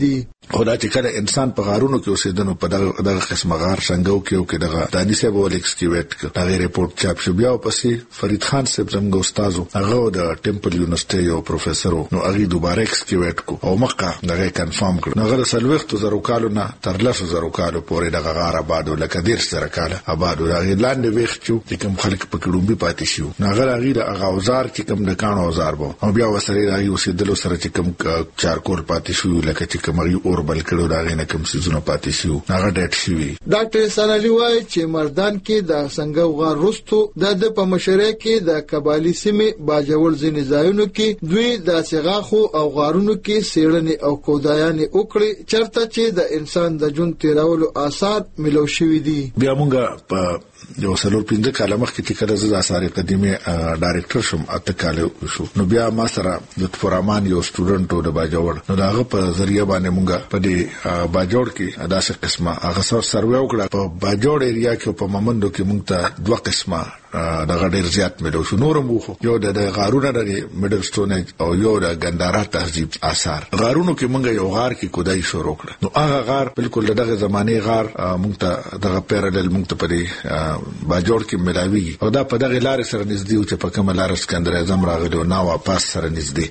خدا چې کله انسان په غارونو کې اوسېدنو په دغه دغه قسم غار شنګو کې او کې دغه دانی صاحب ول ایکسکیویټ کړ هغه ریپورت چاپ شو بیا پسې فرید خان صاحب زموږ استادو هغه د ټیمپل یونیورسيټي یو پروفیسور نو هغه دوباره ایکسکیویټ کو او مخه دغه کنفرم کړ نو هغه سلوخت زرو کالو نه تر لسو زرو کالو پورې دغه غار آباد لکه ډیر سره کاله آباد هغه لاندې ویښ شو چې کوم خلک په کډومبي پاتې شو نو هغه هغه د اوزار چې کوم د کانو اوزار بو او بیا وسره راي اوسېدلو سره چې کوم چارکول پاتې شو لکه چې کوم یو اور بل کړو دا غینه کوم سيزونه پاتې شو هغه ډېټ شوی ډاکټر احسان علي وایي چې مردان کې د څنګه غار رستو د په مشره کې د کبالي سیمه باجوړ ځینې ځایونو کې دوی د سیغاخو او غارونو کې سیړنې او کودایان وکړي چرته چې د انسان د جون تیرولو آثار ملو شوی دي بیا مونږه په یو سلور پنځه کاله مخکې چې کله زه د آثار قدیمه ډایرکټر شوم اته کاله شو نو بیا ما سره د فرامان یو سټوډنټ د باجوړ نو داغه په ذریعہ باندې مونږه په دې باجوړ کې داسې قسمه هغه سر سروې وکړه په باجوړ ایریا کې په ممندو کې مونږ ته دوه قسمه دغه ډیر زیات ملو شو نور مو یو د غارونو د میډل سټون او یو د ګندارا تهذیب آثار غارونو کې مونږ یو غار کې کودای شروع کړ نو هغه غار بالکل دغه زماني غار مونږ ته دغه پیرالل مونږ ته پرې باجوړ کې ملاوي او دا په دغه لارې سره نږدې او چې په کومه لار اسکندر اعظم راغلی او نو واپس سره نږدې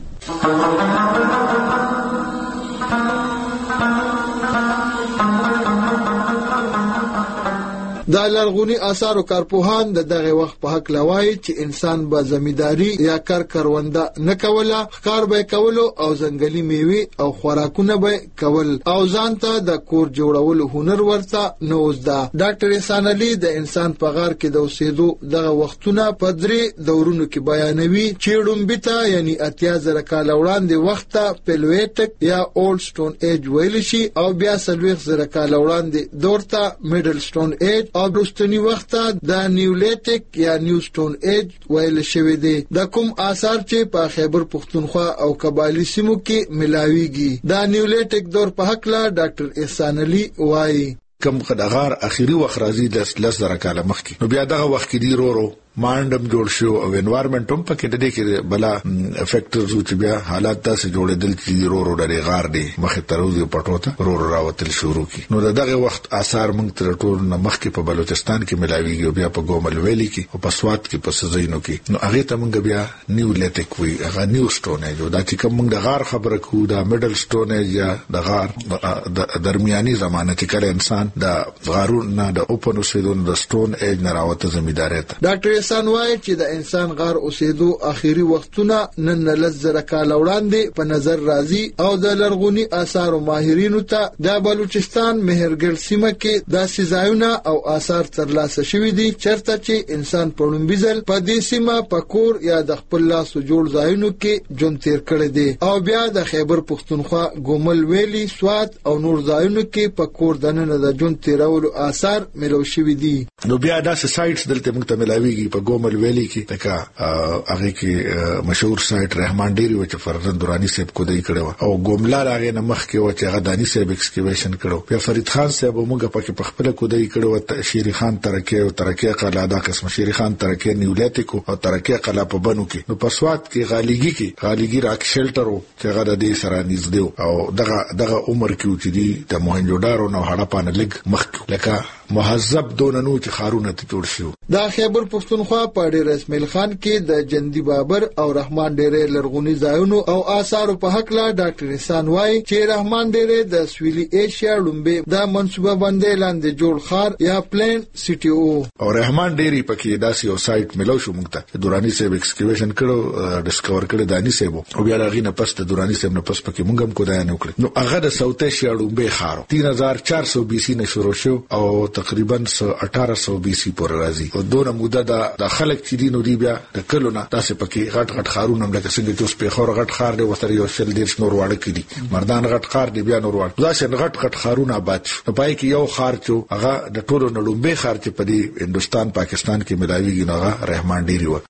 دا لرغونی آثار او کارپوهان د دغه وخت په حق لوي چې انسان به زمینداری یا کار کرونده نه کوله ښکار به کولو او ځنګلي میوي او خوراکونه به کول او ځان ته د کور جوړولو هنر ورته نو زده ډاکټر احسان علي د انسان په غار کې د اوسېدو دغه وختونه په درې دورونو کې بیانوي چې ډومبیتا یعنی اتیا زره کال وړاندې وخت پلویټک یا اولډ سټون ایج ویل شي او بیا سلويخ زره کال وړاندې دورته میډل سټون ایج او وروستنی وخت د نیولیټک یا نیو سټون ایج ویل شوی دی د کوم آثار چې په خیبر پختونخوا او کبالي سیمو کې ملاويږي د نیولیټک دور په حق لا ډاکټر احسان علي وایي کوم غار اخیری وخت راځي د لس زره کال مخکې نو بیا دغه وخت کې دی رورو مانډم جوړ شو او انوایرنمنت هم پکې د دې کې بلا افیکټرز او چې بیا حالات تاسو جوړېدل چې رورو د غار دی مخه تروزي پټوته رورو راوتل شروع کی نو دغه وخت آثار موږ تر ټول نه مخکې په بلوچستان کې ملاويږي او بیا په ګومل ویلي کې او په سوات کې په سزینو کې نو هغه ته موږ بیا نیو لیټک وی هغه نیو سټون ایج دا چې کوم موږ د غار خبره کوو دا میډل سټون ایج یا د غار د درمیاني زمانه چې کله انسان د غارونو د اوپن اوسېدون د سټون ایج نه راوته زمینداري ته ډاکټر انسان وایي چې د انسان غار اوسېدو اخیری وختونه نن لس زره کال وړاندې په نظر راځي او د لرغونی آثار او ماهرینو ته د بلوچستان مهرګل سیمه کې داسې ځایونه او آثار ترلاسه شوي دي چرته چې انسان په لومبي ځل په دې سیمه په کور یا د خپل لاس جوړ ځایونو کې ژوند تیر کړی دی او بیا د خیبر پختونخوا ګومل ویلي سوات او نور ځایونو کې په کور دننه د ژوند تیرولو آثار ملو شوي دي نو بیا داسې سایټس دلته موږ ته ملاويږي په ګومل ویلي کې تکا هغه کې مشهور سایت رحمان ډيري و چې فرزند درانی صاحب کو دی کړو او ګوملال هغه نه مخ کې و چې هغه دانی صاحب ایکسکیویشن کړو بیا فرید خان صاحب موږ په کې په خپل کو دی کړو شيري خان ترکه او ترکه قلا دا قسم شيري خان ترکه نیولیټیک او ترکه قلا په بنو کې نو په سوات کې غاليګي کې غاليګي راک شیلټر چې هغه د دې سره نږدې او دغه دغه عمر کې چې دی د موهنجودارو نو هډه پانه لګ مخ لکه مهذب دوننو چې خارونه ته جوړ شو د خیبر پختونخوا په ډیر اسماعیل خان کې د جندي بابر او رحمان ډېرې لرغونی ځایونو او آثارو په حق لا ډاکټر احسان وایي چې رحمان ډېرې د سویلي ایشیا لومبه د منصوبه باندې لاندې جوړ خار یا پلان سټي او او رحمان ډېرې پکې داسې یو سایت ملو شو موږ ته دورانی صاحب ایکسکیویشن کړو ډیسکور کړو دانی صاحب او بیا راغی نه پس د دورانی صاحب نه پس پکې موږ هم کو دا نه وکړو نو هغه د ساوث ایشیا لومبه خارو تین هزار چار سو بي سي نه شروع شو او تقریبا اٹھارہ سو بي سي پورې راځي او دونه موده د خلک چې دینو دی بیا د کلونه تاسو پکې غټ غټ خارونه لکه څنګه چې اوس په خور غټ خار دی وسره یو شل ډیر نور واړه کړي مردان غټ خار دی بیا نور واړه دا څنګه غټ غټ خارونه آباد شو پای کې یو خار چې هغه د ټولو نړومبه خار چې په دې هندستان پاکستان کې ملاويږي نو هغه رحمان ډيري و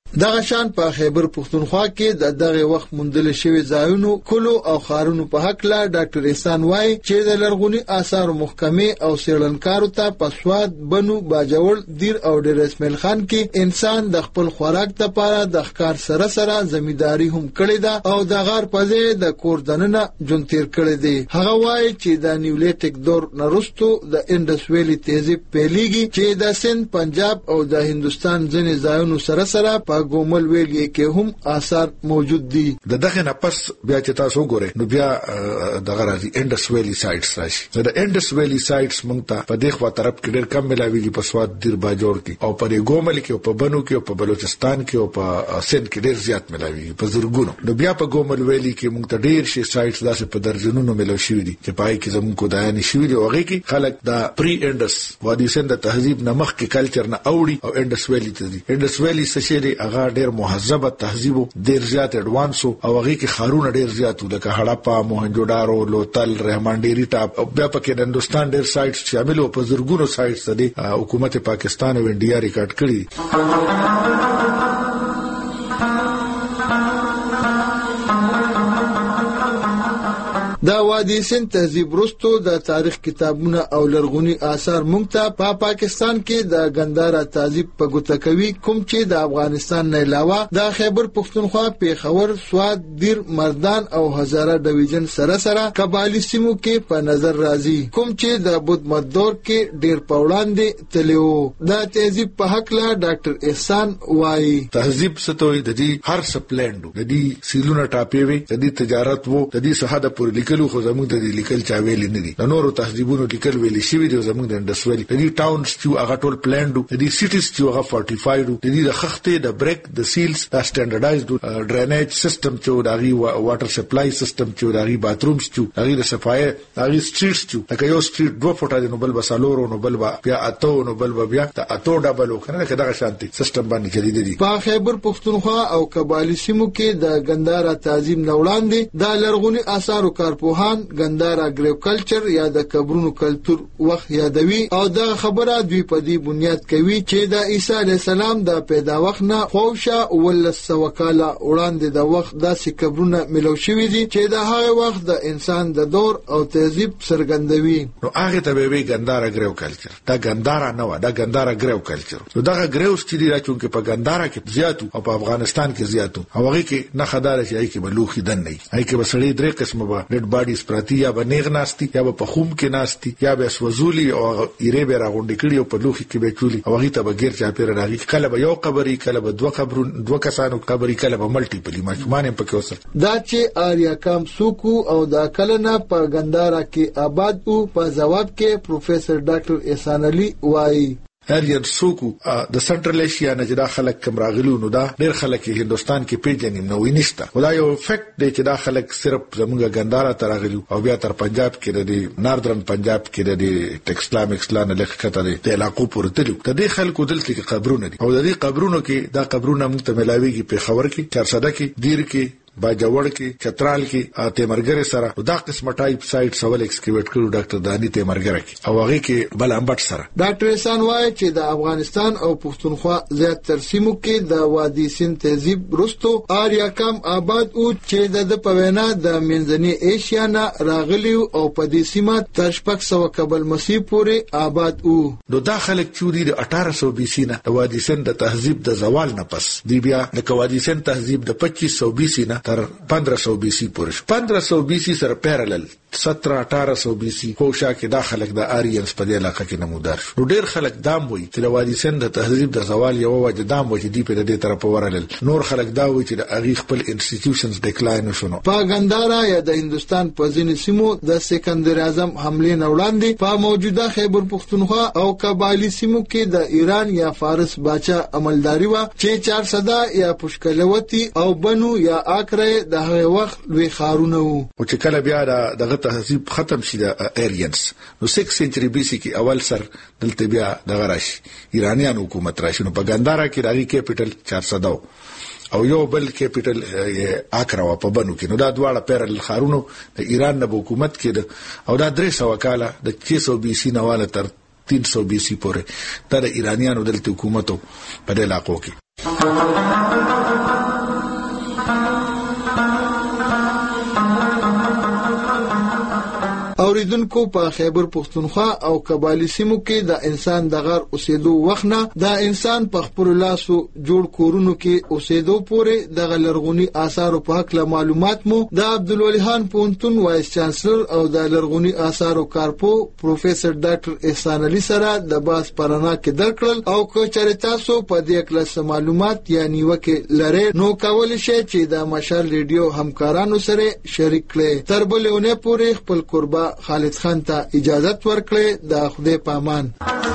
دغه شان په خیبر پښتونخوا کې د دغه وخت مندل شوی ځایونو کلو او خارونو په حق لا ډاکټر احسان وای چې د لرغونی آثار محکمه او سیړنکارو ته پسواد بنو باجوړ دیر او ډیر اسماعیل خان کې انسان د خپل خوراک لپاره د ښکار سره سره زمینداری هم کړی دا او د غار په ځای د کور دننه جون تیر کړی دی. هغه وای چې د نیولیټیک دور نرستو د انډس ویلی تهذیب پیلېږي چې د سند پنجاب او د هندستان ځینې ځایونو سره سره په ګومل ویلی کې هم آثار موجود دي. د دغه نه پس بیا چې تاسو ګورئ نو بیا دغه راځي انډس ویلی سایټس راشي. د انډس ویلی سایټس مونږ ته په دغه خوا طرف کې ډېر کم ملاويږي په سواد دیر باجوړ کې او په ګومل کې او په بنو کې او په بلوچستان کې او په سند کې ډېر زیات ملاويږي په زرګونو. نو بیا په ګومل ویلی کې مونږ ته ډېر شي سایټس داسې په درجنونو ملو شوي دي چې پای کې زموږ کو دایاني شوي دي او هغه کې خلک د پری انډس وادي سند د تهذیب نه مخ کې کلچر نه اوړي او انډس ویلی ته دي. انډس ویلی څه شي دی هغه ډېر مهذب تهذیب ډیر زیات اډوانس او هغه کې خارونه ډیر زیات لکه هړاپا موهنجودارو لوتل رحمان ډيري ټاپ او بیا پکې د هندستان ډیر سایټس شامل او په زرګونو سایټس دي حکومت پاکستان او انډیا ریکارډ کړی. دا وادي سند تهذیب رستو د تاریخ کتابونه او لرغونی آثار مونږ ته په پا پاکستان کې د ګندارا تهذیب په ګوته کوي کوم چې د افغانستان نه علاوه د خیبر پښتونخوا پیښور سواد دیر مردان او هزاره ډیویژن سره سره قبایلی سیمو کې په نظر راځي کوم چې د بود مدور کې ډیر په وړاندې تلو. د تهذیب په حق لا ډاکټر احسان وایي تهذیب ستوي د دې هر سپلندو د دې سیلونه ټاپې وي د دې تجارت وو د دې صحاده پر لیکلو خو زموږ د لیکل چا ویل نه دي. د نورو تهذیبونو لیکل ویل شوی دی زموږ د انډسټری د دې ټاونز چې هغه ټول پلانډو د دې سټیز چې هغه فورټیفایډ د دې د خختې د بریک د سیلز د سټانډرډایزډ ډرینیج سیستم چې دغه واټر سپلای سیستم چې دغه باترومز چې دغه د صفای دغه سټریټس چې لکه یو سټریټ دوه فوټه د نوبل بسالورو نوبل بیا اتو نوبل بیا د اتو ډبل وکړه دغه شانتي سیستم باندې کړی دی. په خیبر پښتونخوا او قبایلی سیمو کې د ګندارا تعظیم نوړاندې د لرغونی آثارو کارپوهان ګندارا اګریکلچر یا د قبرونو کلچر وخت یادوي او دا خبره دوی په دې بنیاد کوي چې د عیسی علی السلام د پیدا وخت نه خوښه ولسو وکاله وړاندې د وخت داسې قبرونه ملو شوي دي چې د هغه وخت د انسان د دور او تهذیب څرګندوي. نو هغه ته به وی ګندارا اګریکلچر دا ګندارا نه و دا ګندارا اګریکلچر. نو دا اګریوس چې دی راچون کې په ګندارا کې زیاتو او په افغانستان کې زیاتو او هغه کې نه خدای شي کې بلوخي دن نه هي کې بسړي درې قسمه به ډډ باډي پراتی یا به نیغ ناشتي یا به په خوم کې ناشتي یا به سوزولي او ایره به راغونډې کړي او په لوخي کې به چولي او هغه ته به غیر چا پیر راغی کله به یو قبري کله به دوه قبرون دوه کسانو قبري کله به ملټیپلی ماشومان په کې وسه. دا چې آریا کام سوکو او دا کله نه په ګندارا کې آباد او په جواب کې پروفیسور ډاکټر احسان علي وایي هرین سوکو د سنټرل ایشیا نه جدا خلک کم راغلو نو دا ډېر خلک هندستان کې پیژنې نو وینښت ولا یو فیکټ دی چې دا خلک صرف زموږ ګندارا ته راغلو او بیا تر پنجاب کې د ناردرن پنجاب کې د ټیکسلام ایکسلان لکه د علاقو پورته تلو د دې خلکو دلته کې قبرونه دي او د دې قبرونو کې دا قبرونه موږ ته ملاويږي په خبر کې چار صدا کې دیر کې باجوړ کې چترال کې تیمرګر سره دا قسمه ټایپ سایټ سوال ایکسکیویټ کړو ډاکټر دانی تیمرګر کې او هغه کې بل امبټ سره. ډاکټر احسان وایي چې د افغانستان او پښتونخوا زیات تر سیمو کې د وادي سند تهذیب رستو آریا کام آباد او چې د پوینا د منځنۍ ایشیا نه راغلی او په دې سیمه تر شپږ سوه قبل مسیح پورې آباد او نو دا خلک چوري د اټھارہ سو بیسی نه د وادي سند د تهذیب د زوال نه پس دی بیا د وادي سند تهذیب د پچیس سو بیسی نه تر پندرہ سو بیسی پورې پندرہ سو بیسی سره پیرالل سترہ اٹھارہ سو بیسی خوشا کې دا خلک د آریانس په علاقه کې نمودار شو. ډېر خلک دام وایي چې د وادي سند د تهذیب د زوال یو وجه دام وایي دی په دې طرف ورلل. نور خلک دا وایي چې د اغي خپل انسټیټیوشنز ډیکلاین شونه. په ګندارا یا د هندستان په ځینې سیمو د سکندر اعظم حمله نه وړاندې په موجوده خیبر پښتونخوا او قبایلی سیمو کې د ایران یا فارس باچا عملداري و چې چار صدا یا پشکلوتی او بنو یا اکره د هغه وخت لوی خارونه وو او چې کله بیا د تهذیب ختم شي د ایریانز نو سکس سنچری بی سی کې اول سر دلته بیا د غراش ایرانیان حکومت راشي. نو په ګندارا کې راغی کیپټل چار صدا او یو بل کیپټل اکرا و په بنو کې نو دا دواړه پیرل خارونو د ایران نه حکومت کې او دا درې سو کاله د چھ سو بی سی نواله تر تین سو بی سی پورې د ایرانیانو دلته حکومتو په علاقو کې اوریدونکو په خیبر پختونخوا او قبایلی سیمو کې د انسان د غار اوسېدو وخت نه د انسان په خپل لاسو جوړ کورونو کې اوسېدو پورې د لرغونی آثارو په حق معلومات مو د عبدالولي خان پونتون وایس چانسلر او د لرغونی آثارو کارپو پروفیسور ډاکټر احسان علي سره د باس پرانا کې درکړل او که چېرې تاسو په دې کلاس معلومات یا نیوکه لرئ نو کولی شئ چې د مشال ریډیو همکارانو سره شریک کړئ. تر بلونه پورې خپل قربا خالد خان ته اجازت ورکړي. د خدای پامان.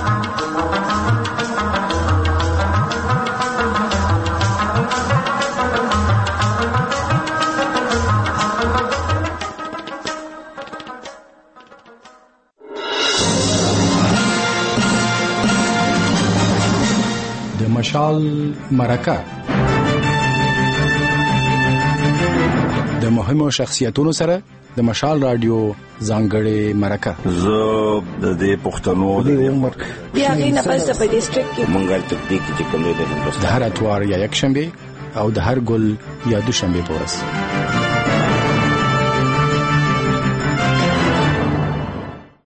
د مشال مرکه د مهمو شخصیتونو سره د مشال رادیو ځانګړې مرکه. زه د دې پښتنو د عمر بیا غینه پس په ډیسټریکټ کې مونږه تکنیک چې کوم دی د هر اتوار یا یک شنبه او د هر ګل یا دوشنبه پورس